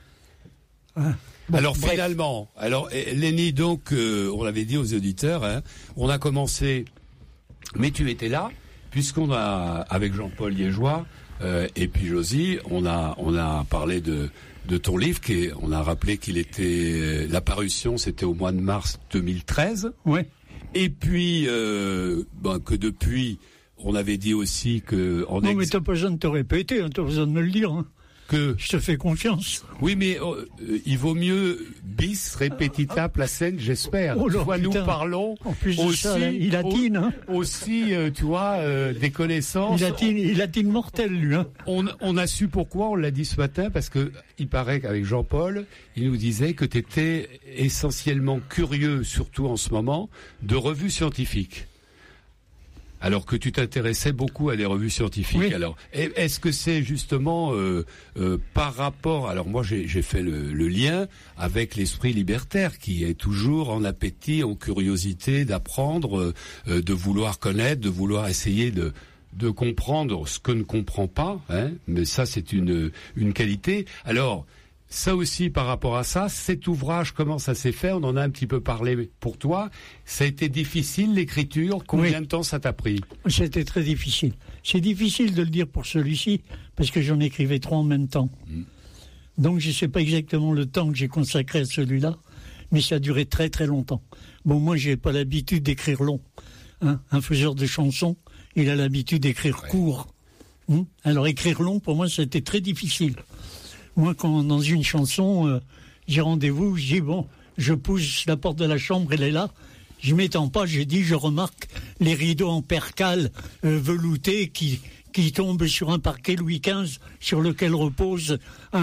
hein bon, alors bref. Finalement, alors Lénie, donc euh, on l'avait dit aux auditeurs, hein, on a commencé, mais tu étais là puisqu'on a avec Jean-Paul Liégeois. Euh, et puis Josie, on a on a parlé de de ton livre, qui est, on a rappelé qu'il était la parution, c'était au mois de mars deux mille treize. Ouais. Et puis euh, ben, que depuis, on avait dit aussi que on non ex... mais t'as pas besoin de te répéter, hein, t'as pas besoin de me le dire. Hein. Que je te fais confiance. Oui, mais euh, il vaut mieux bis repetita placent, j'espère. Oh là, tu vois, putain. Nous parlons en plus aussi, de ça, là, il latine. Hein. Aussi, euh, tu vois, euh, des connaissances. Il latine, il latine mortel, lui. Hein. On, on a su pourquoi, on l'a dit ce matin, parce que il paraît qu'avec Jean-Paul, il nous disait que tu étais essentiellement curieux, surtout en ce moment, de revues scientifiques. Alors que tu t'intéressais beaucoup à des revues scientifiques. Oui. Alors, est-ce que c'est justement euh, euh, par rapport... Alors moi, j'ai, j'ai fait le, le lien avec l'esprit libertaire qui est toujours en appétit, en curiosité d'apprendre, euh, de vouloir connaître, de vouloir essayer de... de comprendre ce que ne comprend pas, hein, mais ça c'est une une qualité. Alors ça aussi par rapport à ça, cet ouvrage, comment ça s'est fait? On en a un petit peu parlé pour toi. Ça a été difficile l'écriture. Combien oui. de temps ça t'a pris? C'était très difficile. C'est difficile de le dire pour celui-ci parce que j'en écrivais trois en même temps. Mmh. Donc je sais pas exactement le temps que j'ai consacré à celui-là, mais ça a duré très très longtemps. Bon, moi j'ai pas l'habitude d'écrire long. Hein, un faiseur de chansons, il a l'habitude d'écrire ouais. court. Hum Alors écrire long, pour moi, c'était très difficile. Moi, quand dans une chanson, euh, j'ai rendez-vous, je dis bon, je pousse la porte de la chambre, elle est là. Je m'étends pas, j'ai dit, je remarque les rideaux en percale euh, veloutés qui qui tombent sur un parquet Louis quinze sur lequel repose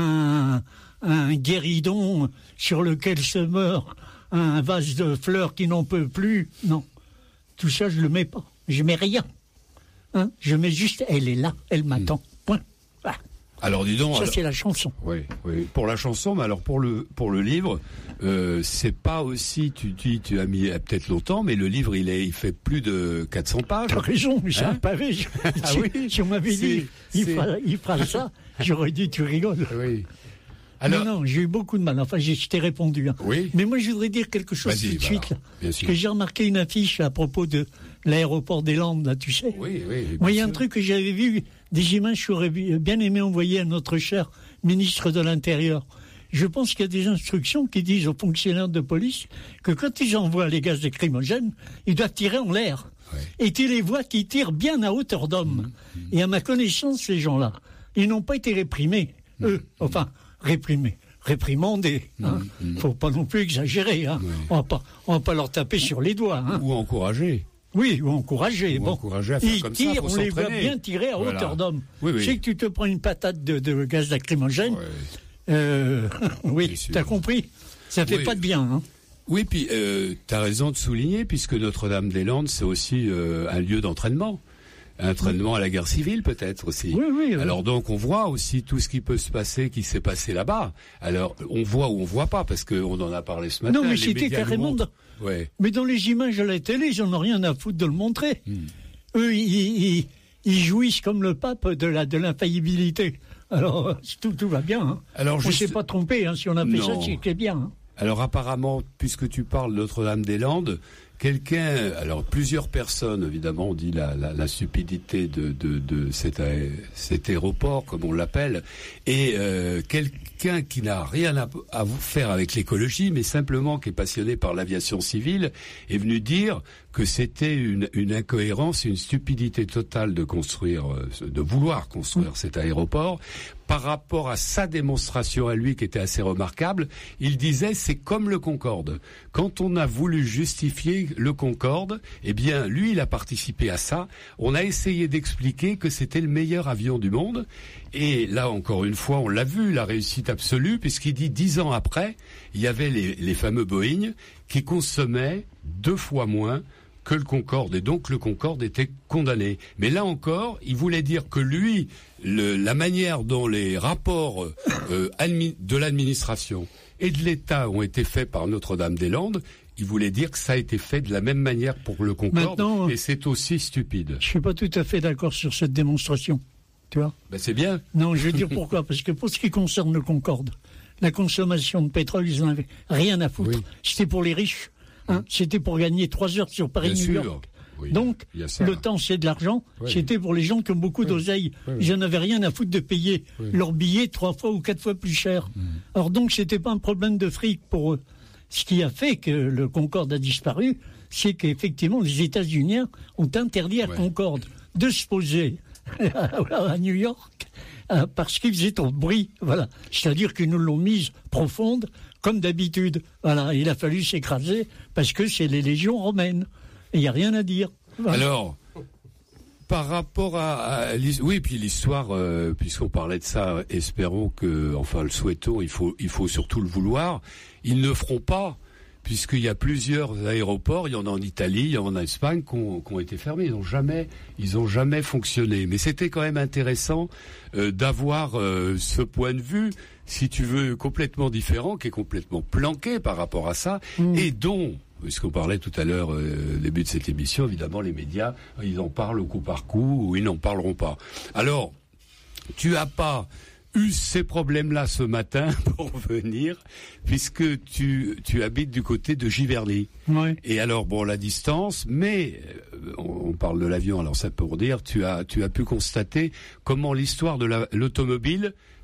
un un guéridon sur lequel se meurt un vase de fleurs qui n'en peut plus. Non, tout ça je le mets pas. Je mets rien. Hein, je mets juste, elle est là, elle m'attend. Point. Voilà. Alors dis donc. Ça alors, c'est la chanson. Oui, oui. Pour la chanson, mais alors pour le pour le livre, euh, c'est pas aussi. Tu dis, tu, tu as mis peut-être longtemps, mais le livre il est, il fait plus de quatre cents pages. T'as raison, mais c'est hein un pavé. Je, ah si, oui. Si on m'avait dit, il fera, il fera ça, j'aurais dit tu rigoles. Oui. Alors, non, non, j'ai eu beaucoup de mal. Enfin, je t'ai répondu. Hein. Oui. Mais moi, je voudrais dire quelque chose Vas-y, tout de voilà, suite. Là, bien parce sûr. que j'ai remarqué une affiche à propos de l'aéroport des Landes, là, tu sais. Oui, oui. Moi, il y a un sûr. truc que j'avais vu, des images que j'aurais bien aimé envoyer à notre cher ministre de l'Intérieur. Je pense qu'il y a des instructions qui disent aux fonctionnaires de police que quand ils envoient les gaz lacrymogènes, ils doivent tirer en l'air. Ouais. Et tu les vois qui tirent bien à hauteur d'homme. Mmh, mmh. Et à ma connaissance, ces gens-là, ils n'ont pas été réprimés. Mmh. Eux, enfin, réprimés. Réprimandés. Hein. Mmh. Faut pas non plus exagérer. Hein. Ouais. On va pas, on va pas leur taper sur les doigts. Hein. Ou encourager. Oui, ou encourager. Ou bon, encourager à faire ils comme tirent, ça, faut on les voit s'entraîner. bien tirer à voilà. hauteur d'homme. Oui, oui. Je sais que tu te prends une patate de, de gaz lacrymogène. Ouais. Euh, oui, t'as compris. Ça fait oui. pas de bien. Hein. Oui, puis euh, t'as raison de souligner, puisque Notre-Dame-des-Landes, c'est aussi euh, un lieu d'entraînement. Un entraînement à la guerre civile, peut-être aussi. Oui, oui, oui. Alors donc, on voit aussi tout ce qui peut se passer, qui s'est passé là-bas. Alors, on voit ou on voit pas, parce qu'on en a parlé ce matin. Non, mais les c'était médias carrément... nous Dans... Ouais. Mais dans les images à la télé, ils n'en ont rien à foutre de le montrer. Hmm. Eux, ils, ils, ils jouissent comme le pape de la de l'infaillibilité. Alors, tout, tout va bien. Hein. Alors, on ne juste... s'est pas trompé. Hein, si on a fait non. ça, c'est bien. Hein. Alors apparemment, puisque tu parles de Notre-Dame-des-Landes, quelqu'un, alors plusieurs personnes, évidemment, on dit la, la, la stupidité de, de, de cet, cet aéroport, comme on l'appelle, et euh, quelqu'un qui n'a rien à, à faire avec l'écologie, mais simplement qui est passionné par l'aviation civile, est venu dire que c'était une, une incohérence, une stupidité totale de construire, de vouloir construire mmh. cet aéroport. Par rapport à sa démonstration à lui, qui était assez remarquable, il disait c'est comme le Concorde. Quand on a voulu justifier le Concorde, eh bien, lui, il a participé à ça. On a essayé d'expliquer que c'était le meilleur avion du monde. Et là, encore une fois, on l'a vu, la réussite absolue, puisqu'il dit dix ans après, il y avait les, les fameux Boeing qui consommaient deux fois moins que le Concorde, et donc le Concorde était condamné. Mais là encore, il voulait dire que lui, le, la manière dont les rapports euh, admi- de l'administration et de l'État ont été faits par Notre-Dame-des-Landes, il voulait dire que ça a été fait de la même manière pour le Concorde, Maintenant, et c'est aussi stupide. Je suis pas tout à fait d'accord sur cette démonstration, tu vois. Ben c'est bien. Non, je veux dire pourquoi, parce que pour ce qui concerne le Concorde, la consommation de pétrole, ils n'en avaient rien à foutre. Oui. C'était pour les riches. Hein, c'était pour gagner trois heures sur Paris-New York. Oui, donc, le temps, c'est de l'argent. Oui. C'était pour les gens qui ont beaucoup oui. d'oseille. Oui, oui. Ils n'en avaient rien à foutre de payer oui. leurs billets trois fois ou quatre fois plus cher. Mmh. Alors donc, c'était pas un problème de fric pour eux. Ce qui a fait que le Concorde a disparu, c'est qu'effectivement, les États-Unis ont interdit à oui. Concorde de se poser à New York parce qu'ils faisaient trop de bruit. Voilà. C'est-à-dire qu'ils nous l'ont mise profonde, comme d'habitude. Voilà, il a fallu s'écraser parce que c'est les légions romaines. Il n'y a rien à dire. Voilà. Alors, par rapport à, à oui, puis l'histoire, euh, puisqu'on parlait de ça, espérons que, enfin, le souhaitons, il faut, il faut surtout le vouloir. Ils ne feront pas, puisqu'il y a plusieurs aéroports, il y en a en Italie, il y en a en Espagne, qui ont, qui ont été fermés. Ils n'ont jamais, ils ont jamais fonctionné. Mais c'était quand même intéressant euh, d'avoir euh, ce point de vue, si tu veux, complètement différent, qui est complètement planqué par rapport à ça, mmh. et dont, puisqu'on parlait tout à l'heure, euh, au début de cette émission, évidemment, les médias, ils en parlent au coup par coup, ou ils n'en parleront pas. Alors, tu as pas eu ces problèmes-là ce matin pour venir, puisque tu, tu habites du côté de Giverny. Oui. Et alors, bon, la distance, mais euh, on, on parle de l'avion, alors ça peut dire, tu as, tu as pu constater comment l'histoire de la, l'automobile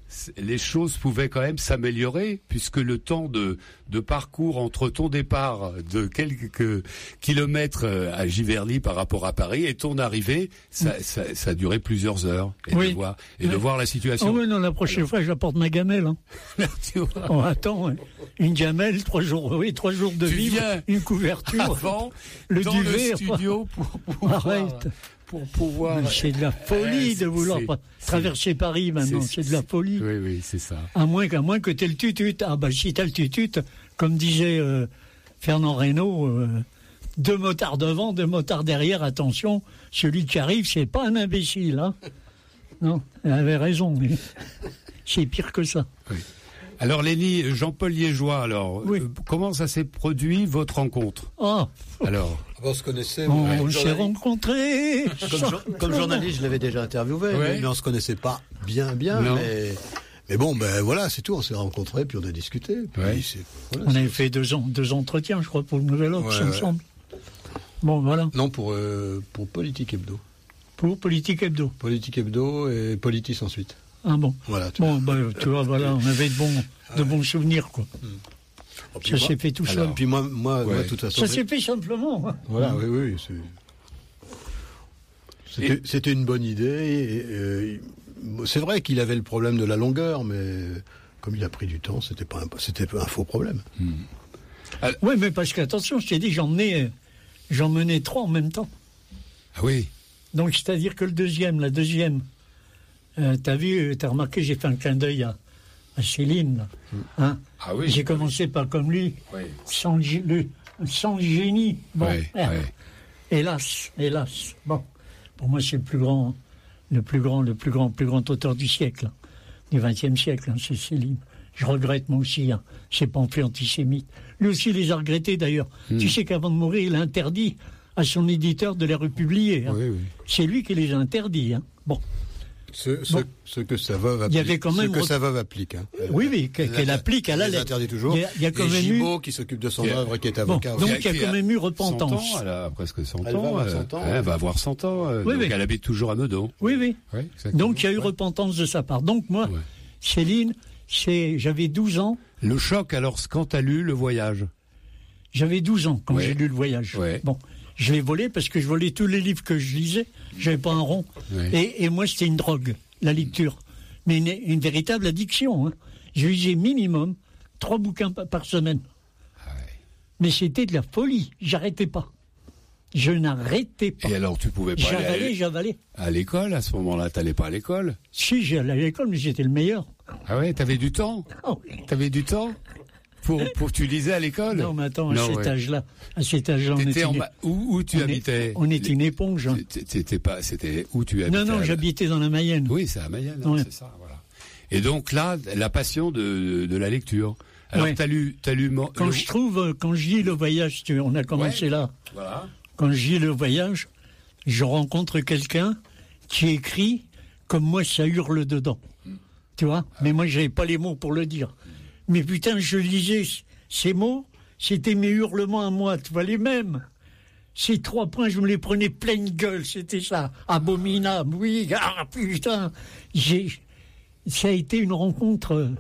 les choses pouvaient quand même s'améliorer, puisque le temps de, de parcours entre ton départ de quelques kilomètres à Giverny par rapport à Paris et ton arrivée, ça, ça, ça a duré plusieurs heures. Et, oui. de, voir, et oui. de voir la situation. Oh oui, non, la prochaine Alors. fois, j'apporte ma gamelle. Hein. Tu vois. Oh, attends, hein. Une gamelle, trois jours, oui, trois jours de tu vivre, une couverture, avant, le dans duvet. le studio pour pouvoir... Arrête. Pour pouvoir... C'est de la folie euh, de vouloir c'est, traverser Paris maintenant, c'est, c'est de la folie. Oui, oui, c'est ça. À moins, qu'à moins que t'aies le tutut. Ah bah si t'as le tutut, comme disait euh, Fernand Reynaud, euh, deux motards devant, deux motards derrière, attention, celui qui arrive, c'est pas un imbécile. Hein. Non, elle avait raison, mais c'est pire que ça. Oui. Alors Lénie, Jean-Paul Liégeois, alors, oui. euh, comment ça s'est produit, votre rencontre? Oh. Alors on se connaissait. On, ouais, on s'est rencontrés. Comme, comme journaliste, je l'avais déjà interviewé, ouais. mais on se connaissait pas bien, bien. Mais, mais bon, ben voilà, c'est tout. On s'est rencontrés, puis on a discuté. Puis ouais. c'est, voilà, on c'est... avait fait deux, ans, deux entretiens, je crois, pour le Nouvel Obs, ouais, il me ouais. semble. Bon, voilà. Non, pour euh, pour Politique Hebdo. Pour Politique Hebdo. Politique Hebdo et Politis ensuite. Ah bon. Voilà. Tu bon, bah, tu vois, voilà, on avait de bons, de bons souvenirs, quoi. Hmm. Oh, ça s'est fait tout seul. Puis moi, moi, ouais. moi, de toute façon. Ça s'est fait simplement. Hein. Voilà, oui, oui. C'est... C'était, et... c'était une bonne idée. Et, et, c'est vrai qu'il avait le problème de la longueur, mais comme il a pris du temps, c'était pas un, c'était pas un faux problème. Hmm. Alors... Oui, mais parce qu'attention, je t'ai dit, j'en menais, j'en menais trois en même temps. Ah oui. Donc, c'est-à-dire que le deuxième, la deuxième, euh, t'as vu, t'as remarqué, j'ai fait un clin d'œil à, à Céline. Là. Hein ah oui. J'ai commencé pas comme lui, oui. sans, le, sans génie. Bon, oui, merde. oui. Hélas, hélas. Bon, pour moi, c'est le plus grand, le plus grand, le plus grand, plus grand auteur du siècle, hein, du vingtième siècle, hein, c'est Céline. Je regrette moi aussi, hein, ces pamphlets antisémites. Lui aussi les a regrettés d'ailleurs. Hmm. Tu sais qu'avant de mourir, il a interdit à son éditeur de les republier. Hein. Oui, oui. C'est lui qui les a interdits. Hein. Bon. Ce, ce, bon. ce que sa veuve applique. Il y avait quand même ce que sa veuve applique. Hein. Oui, oui, qu'elle, qu'elle applique à la lettre. Elle interdit toujours. Il y a, il y a quand et même Gibault eu... qui s'occupe de son œuvre, qui est avocat. Bon, donc il y a, il y a quand même eu repentance. cent ans, elle a presque cent elle ans. Va avoir euh, cent ans elle va avoir cent ans. Euh, oui, donc oui. elle habite toujours à Meudon. Oui, oui. oui donc il y a eu ouais. repentance de sa part. Donc moi, ouais. Céline, c'est, j'avais douze ans. Le choc, alors, quand t'as lu Le Voyage? J'avais douze ans quand ouais. j'ai lu Le Voyage. Ouais. Bon, je l'ai volé parce que je volais tous les livres que je lisais. J'avais pas un rond. Ouais. Et, et moi, c'était une drogue, la lecture. Mais une, une véritable addiction. Hein. Je lisais minimum trois bouquins par semaine. Ah ouais. Mais c'était de la folie. J'arrêtais pas. Je n'arrêtais pas. Et alors, tu pouvais pas j'avalais, aller à j'avalais. À l'école, à ce moment-là, t'allais pas à l'école? Si, j'allais à l'école, mais j'étais le meilleur. Ah ouais, t'avais du temps? Oh oui. T'avais du temps pour, pour tu lisais à l'école? Non, mais attends, non, à cet ouais. âge-là, à cet âge-là, on était en une... ma... où, où tu on habitais? Est... On était une éponge. Hein. C'était pas, c'était où tu habitais? Non, non, j'habitais dans la Mayenne. Oui, c'est la Mayenne, ouais. c'est ça, voilà. Et donc là, la passion de, de la lecture. Alors, ouais. t'as lu, t'as lu. Quand le... je trouve, quand je lis Le Voyage, tu... on a commencé ouais. là. Voilà. Quand je lis Le Voyage, je rencontre quelqu'un qui écrit comme moi, ça hurle dedans. Mmh. Tu vois? Ah. Mais moi, j'avais pas les mots pour le dire. Mmh. Mais putain, je lisais ces mots, c'était mes hurlements à moi, tu vois, les mêmes. Ces trois points, je me les prenais pleine gueule, c'était ça. Abominable, oui, ah putain. J'ai... Ça a été une rencontre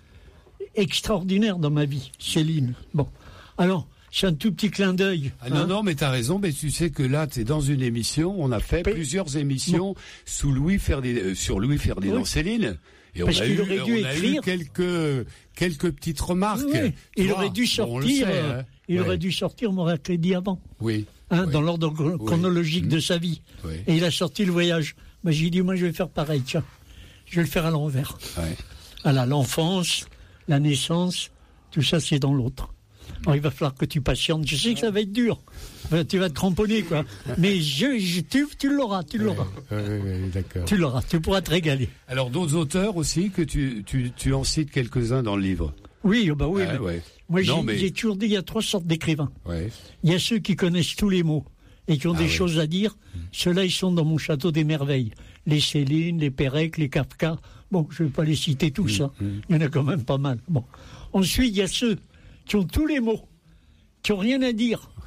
extraordinaire dans ma vie, Céline. Bon, alors, c'est un tout petit clin d'œil. Ah non, hein. non, mais t'as raison, mais tu sais que là, t'es dans une émission, on a fait P- plusieurs émissions bon. sous Louis Ferdinand, euh, sur Louis Ferdinand oui. Céline. Et Parce on a qu'il eu, aurait dû on a écrire... eu quelques, quelques petites remarques. Oui, il vois, aurait dû sortir, bon, sait, euh, hein. il ouais. aurait dû sortir Mon Crédit avant. Oui. Hein, oui. Dans l'ordre chronologique oui. de sa vie. Oui. Et il a sorti Le Voyage. Ben, j'ai dit, moi, je vais faire pareil, tiens. Je vais le faire à l'envers. Ouais. Voilà, l'enfance, la naissance, tout ça, c'est dans l'autre. Alors, il va falloir que tu patientes. Je sais que ça va être dur. Enfin, tu vas te cramponner, quoi. Mais je, je, tu, tu l'auras, tu l'auras. Oui, oui, oui, d'accord. Tu l'auras, tu pourras te régaler. Alors, d'autres auteurs aussi, que tu, tu, tu en cites quelques-uns dans le livre? Oui, bah oui. Ah, mais ouais. Moi, non, j'ai, mais... j'ai toujours dit, il y a trois sortes d'écrivains. Ouais. Il y a ceux qui connaissent tous les mots et qui ont ah, des ouais. choses à dire. Mmh. Ceux-là, ils sont dans mon château des merveilles. Les Céline, les Pérec, les Kafka. Bon, je ne vais pas les citer tous, mmh. hein. Il y en a quand même pas mal. Bon. Ensuite, il y a ceux qui ont tous les mots, qui n'ont rien à dire,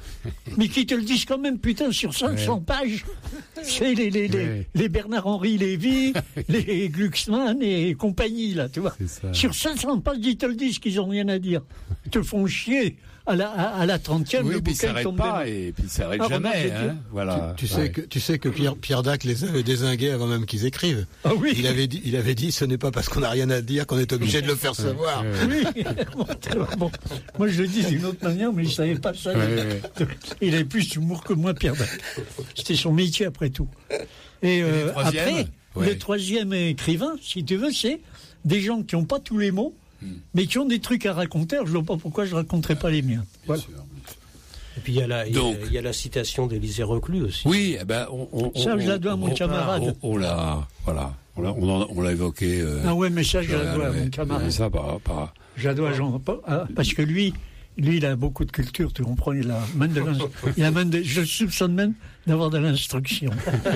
Mais qui te le disent quand même, putain, sur cinq cents ouais. pages. C'est les, les, les, ouais. les Bernard-Henri Lévy, les Glucksmann et compagnie, là, tu vois. Sur cinq cents pages, ils te le disent qu'ils ont rien à dire. Ils te font chier. À la, à la trentième, oui, le puis bouquin s'arrête tombe pas, de... et puis ça s'arrête ah, jamais, hein, voilà. Tu, tu ouais. sais que, tu sais que Pierre, Pierre Dac les avait dézingués avant même qu'ils écrivent. Ah oui. Il avait dit, il avait dit, ce n'est pas parce qu'on n'a rien à dire qu'on est obligé de le faire savoir. Oui. Bon, moi je le dis d'une autre manière, mais je savais pas ça. Ouais, ouais. Il avait plus d'humour que moi, Pierre Dac. C'était son métier après tout. Et, et euh, après, ouais. le troisième écrivain, si tu veux, c'est des gens qui n'ont pas tous les mots, mais qui ont des trucs à raconter. Je ne vois pas pourquoi je ne raconterais pas les miens. Voilà. Et puis il y a la, Donc, il y a la citation d'Élisée Reclus aussi. Oui, eh ben on, on, ça je la dois à mon on, camarade. On, on l'a, voilà, on l'a, on, on l'a évoqué. Euh, ah ouais, mais ça je la dois à mon camarade. Ça, pas, pas. Je la dois à Jean, ah, parce que lui, lui, il a beaucoup de culture, tu comprends. Il a même de, il a même de, je le soupçonne même d'avoir de l'instruction.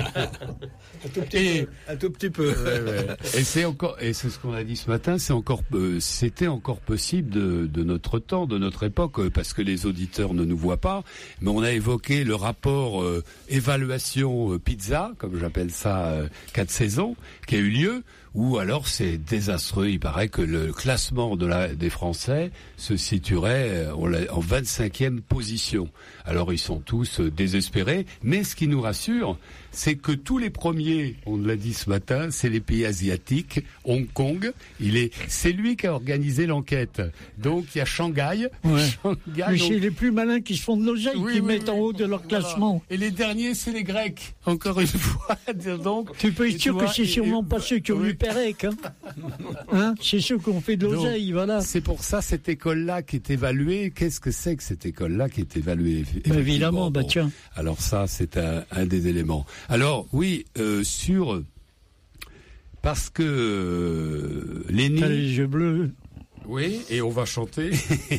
Un tout petit peu. Un tout petit peu. Ouais, ouais. Et c'est encore, et c'est ce qu'on a dit ce matin, c'est encore, euh, c'était encore possible de, de notre temps, de notre époque, euh, parce que les auditeurs ne nous voient pas. Mais on a évoqué le rapport euh, évaluation euh, pizza, comme j'appelle ça, euh, quatre saisons, qui a eu lieu. Ou alors c'est désastreux. Il paraît que le classement de la, des Français se situerait en vingt-cinquième position. Alors ils sont tous désespérés. Mais ce qui nous rassure, c'est que tous les premiers, on l'a dit ce matin, c'est les pays asiatiques. Hong Kong, il est, c'est lui qui a organisé l'enquête. Donc il y a Shanghai. Ouais. Shanghai mais donc... c'est les plus malins qui se font de l'oseille, oui, qui oui, mettent oui, en haut de leur voilà. classement. Et les derniers, c'est les Grecs. Encore une fois. Donc, tu peux être sûr que c'est sûrement et, pas et, ceux qui ont oui. eu Pérec. Hein. Hein, c'est ceux qui ont fait de l'oseille, voilà. C'est pour ça cette école-là qui est évaluée. Qu'est-ce que c'est que cette école-là qui est évaluée? Bah, évidemment, bah tiens. Bon, alors ça, c'est un, un des éléments. Alors oui, euh, sur parce que euh, Lénie. T'as les yeux bleus. Oui, et on va chanter.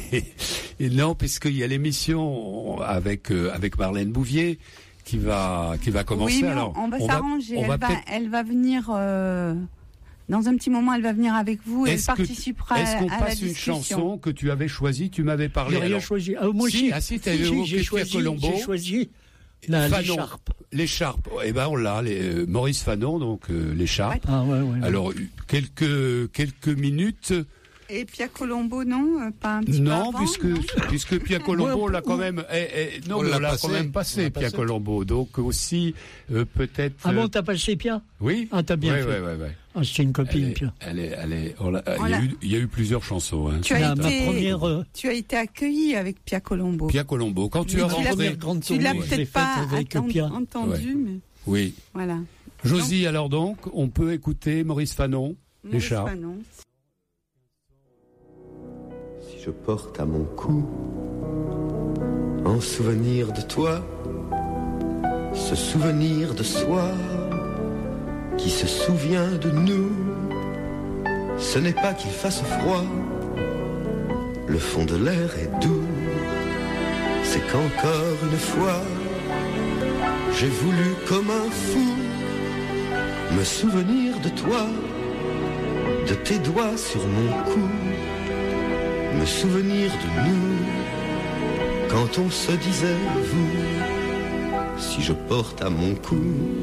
Et non, puisqu'il y a l'émission avec euh, avec Marlène Bouvier qui va qui va commencer. Oui, mais alors on va on s'arranger. Va, on elle, va va, elle va venir. Euh... Dans un petit moment, elle va venir avec vous et elle participera à, à la discussion. Est-ce qu'on passe une chanson que tu avais choisie? Tu m'avais parlé. J'ai rien choisi. Ah, moi si, ah, si, si, si j'ai choisi, j'ai choisi la, l'écharpe. L'écharpe. Eh ben, on l'a. Les, euh, Maurice Fanon, donc euh, l'écharpe. Ah, ouais, ouais, Alors, ouais. quelques quelques minutes. Et Pia Colombo, non, pas un petit non, peu avant, puisque non puisque Pia Colombo l'a quand même, eh, eh, non, on, on l'a quand même passé, Pia Colombo. Donc aussi euh, peut-être. Ah bon, t'as passé Pia? Oui. Ah, t'as bien ouais, fait. Ouais, ouais, ouais. Ah, c'est une copine, elle est, Pia. Elle est, elle est. On l'a, on il, y a eu, il y a eu plusieurs chansons. Hein, tu as été, ma première. Euh... Tu as été accueilli avec Pia Colombo. Pia Colombo. Quand tu mais as rentré, grande tu l'as ouais. peut-être pas avec attend, Pia. entendu, ouais. mais. Oui. Voilà. Josie, alors donc, on peut écouter Maurice Fanon, Maurice Fanon. Je porte à mon cou, en souvenir de toi, ce souvenir de soi qui se souvient de nous. Ce n'est pas qu'il fasse froid, le fond de l'air est doux. C'est qu'encore une fois, j'ai voulu comme un fou me souvenir de toi, de tes doigts sur mon cou. Me souvenir de nous, quand on se disait vous, si je porte à mon cou,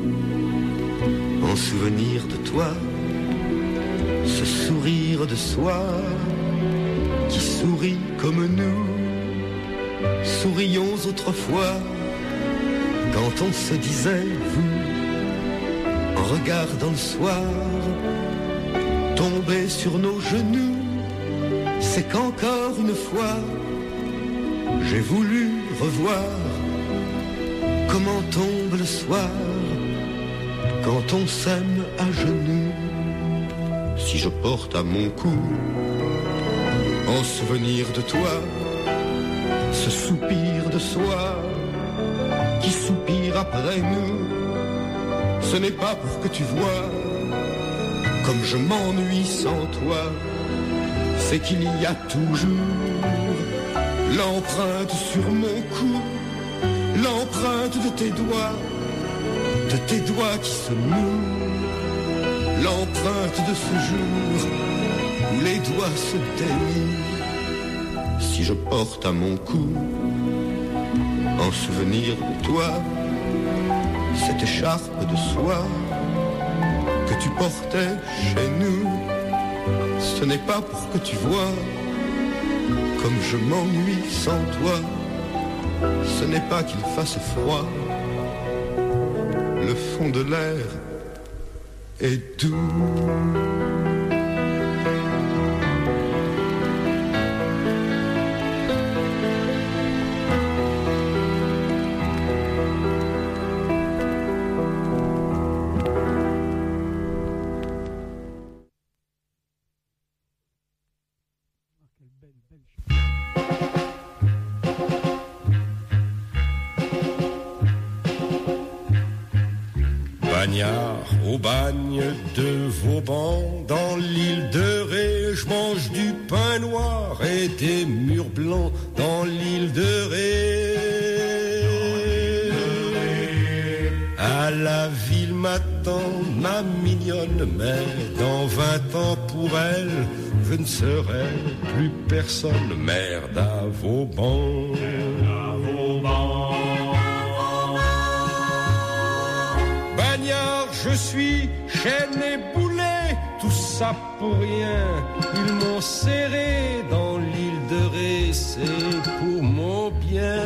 en souvenir de toi, ce sourire de soi, qui sourit comme nous, sourions autrefois, quand on se disait vous, en regardant le soir, tomber sur nos genoux. C'est qu'encore une fois, j'ai voulu revoir comment tombe le soir quand on s'aime à genoux. Si je porte à mon cou, en souvenir de toi, ce soupir de soi qui soupire après nous, ce n'est pas pour que tu vois comme je m'ennuie sans toi. C'est qu'il y a toujours l'empreinte sur mon cou, l'empreinte de tes doigts, de tes doigts qui se nouent, l'empreinte de ce jour où les doigts se dénouent. Si je porte à mon cou, en souvenir de toi, cette écharpe de soie que tu portais chez nous. Ce n'est pas pour que tu vois comme je m'ennuie sans toi. Ce n'est pas qu'il fasse froid, le fond de l'air est doux. Au bagne de Vauban, dans l'île de Ré, je mange du pain noir et des murs blancs dans l'île de Ré. À la ville m'attend ma mignonne, mais dans vingt ans pour elle, je ne serai plus personne. Merde à Vauban. À Vauban. Je suis chaîne et boulet, tout ça pour rien. Ils m'ont serré dans l'île de Ré, c'est pour mon bien.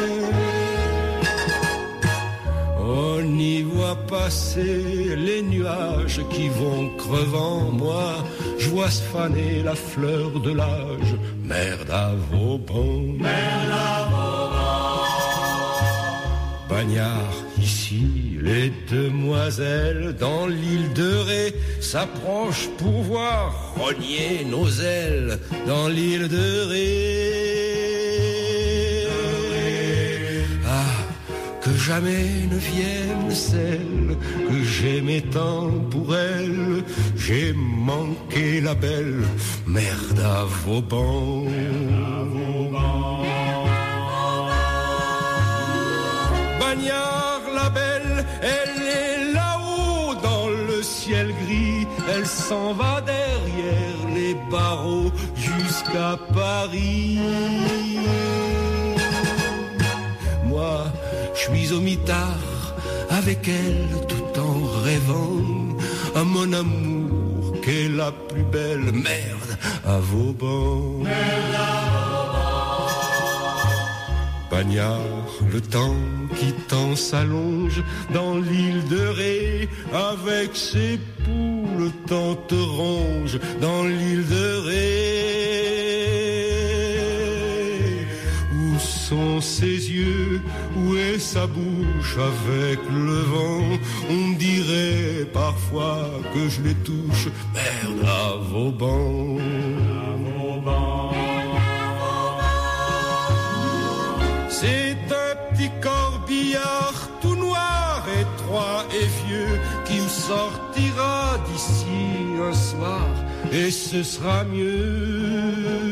On y voit passer les nuages qui vont crevant. Moi, je vois se faner la fleur de l'âge. Merde à Vauban. Merde à Vauban. Bagnard, ici, les demoiselles dans l'île de Ré s'approchent pour voir rogner nos ailes dans l'île de Ré. Ah, que jamais ne vienne celle que j'aimais tant pour elle. J'ai manqué la belle, merde à Vauban. Bagnard, la belle, elle est là-haut dans le ciel gris. Elle s'en va derrière les barreaux jusqu'à Paris. Moi, je suis au mitard avec elle tout en rêvant à mon amour qu'est la plus belle. Merde à Vauban. Merde à Vauban. Bagnard, le temps qui tant s'allonge dans l'île de Ré, avec ses poules, le temps te ronge dans l'île de Ré. Où sont ses yeux, où est sa bouche avec le vent? On dirait parfois que je les touche. Merde à Vauban. À Vauban. C'est un petit corbillard tout noir, étroit et vieux, qui me sortira d'ici un soir, et ce sera mieux.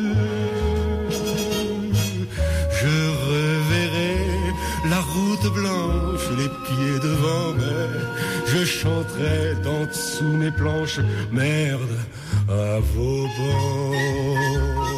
Je reverrai la route blanche, les pieds devant, mais je chanterai d'en dessous mes planches. Merde à Vauban.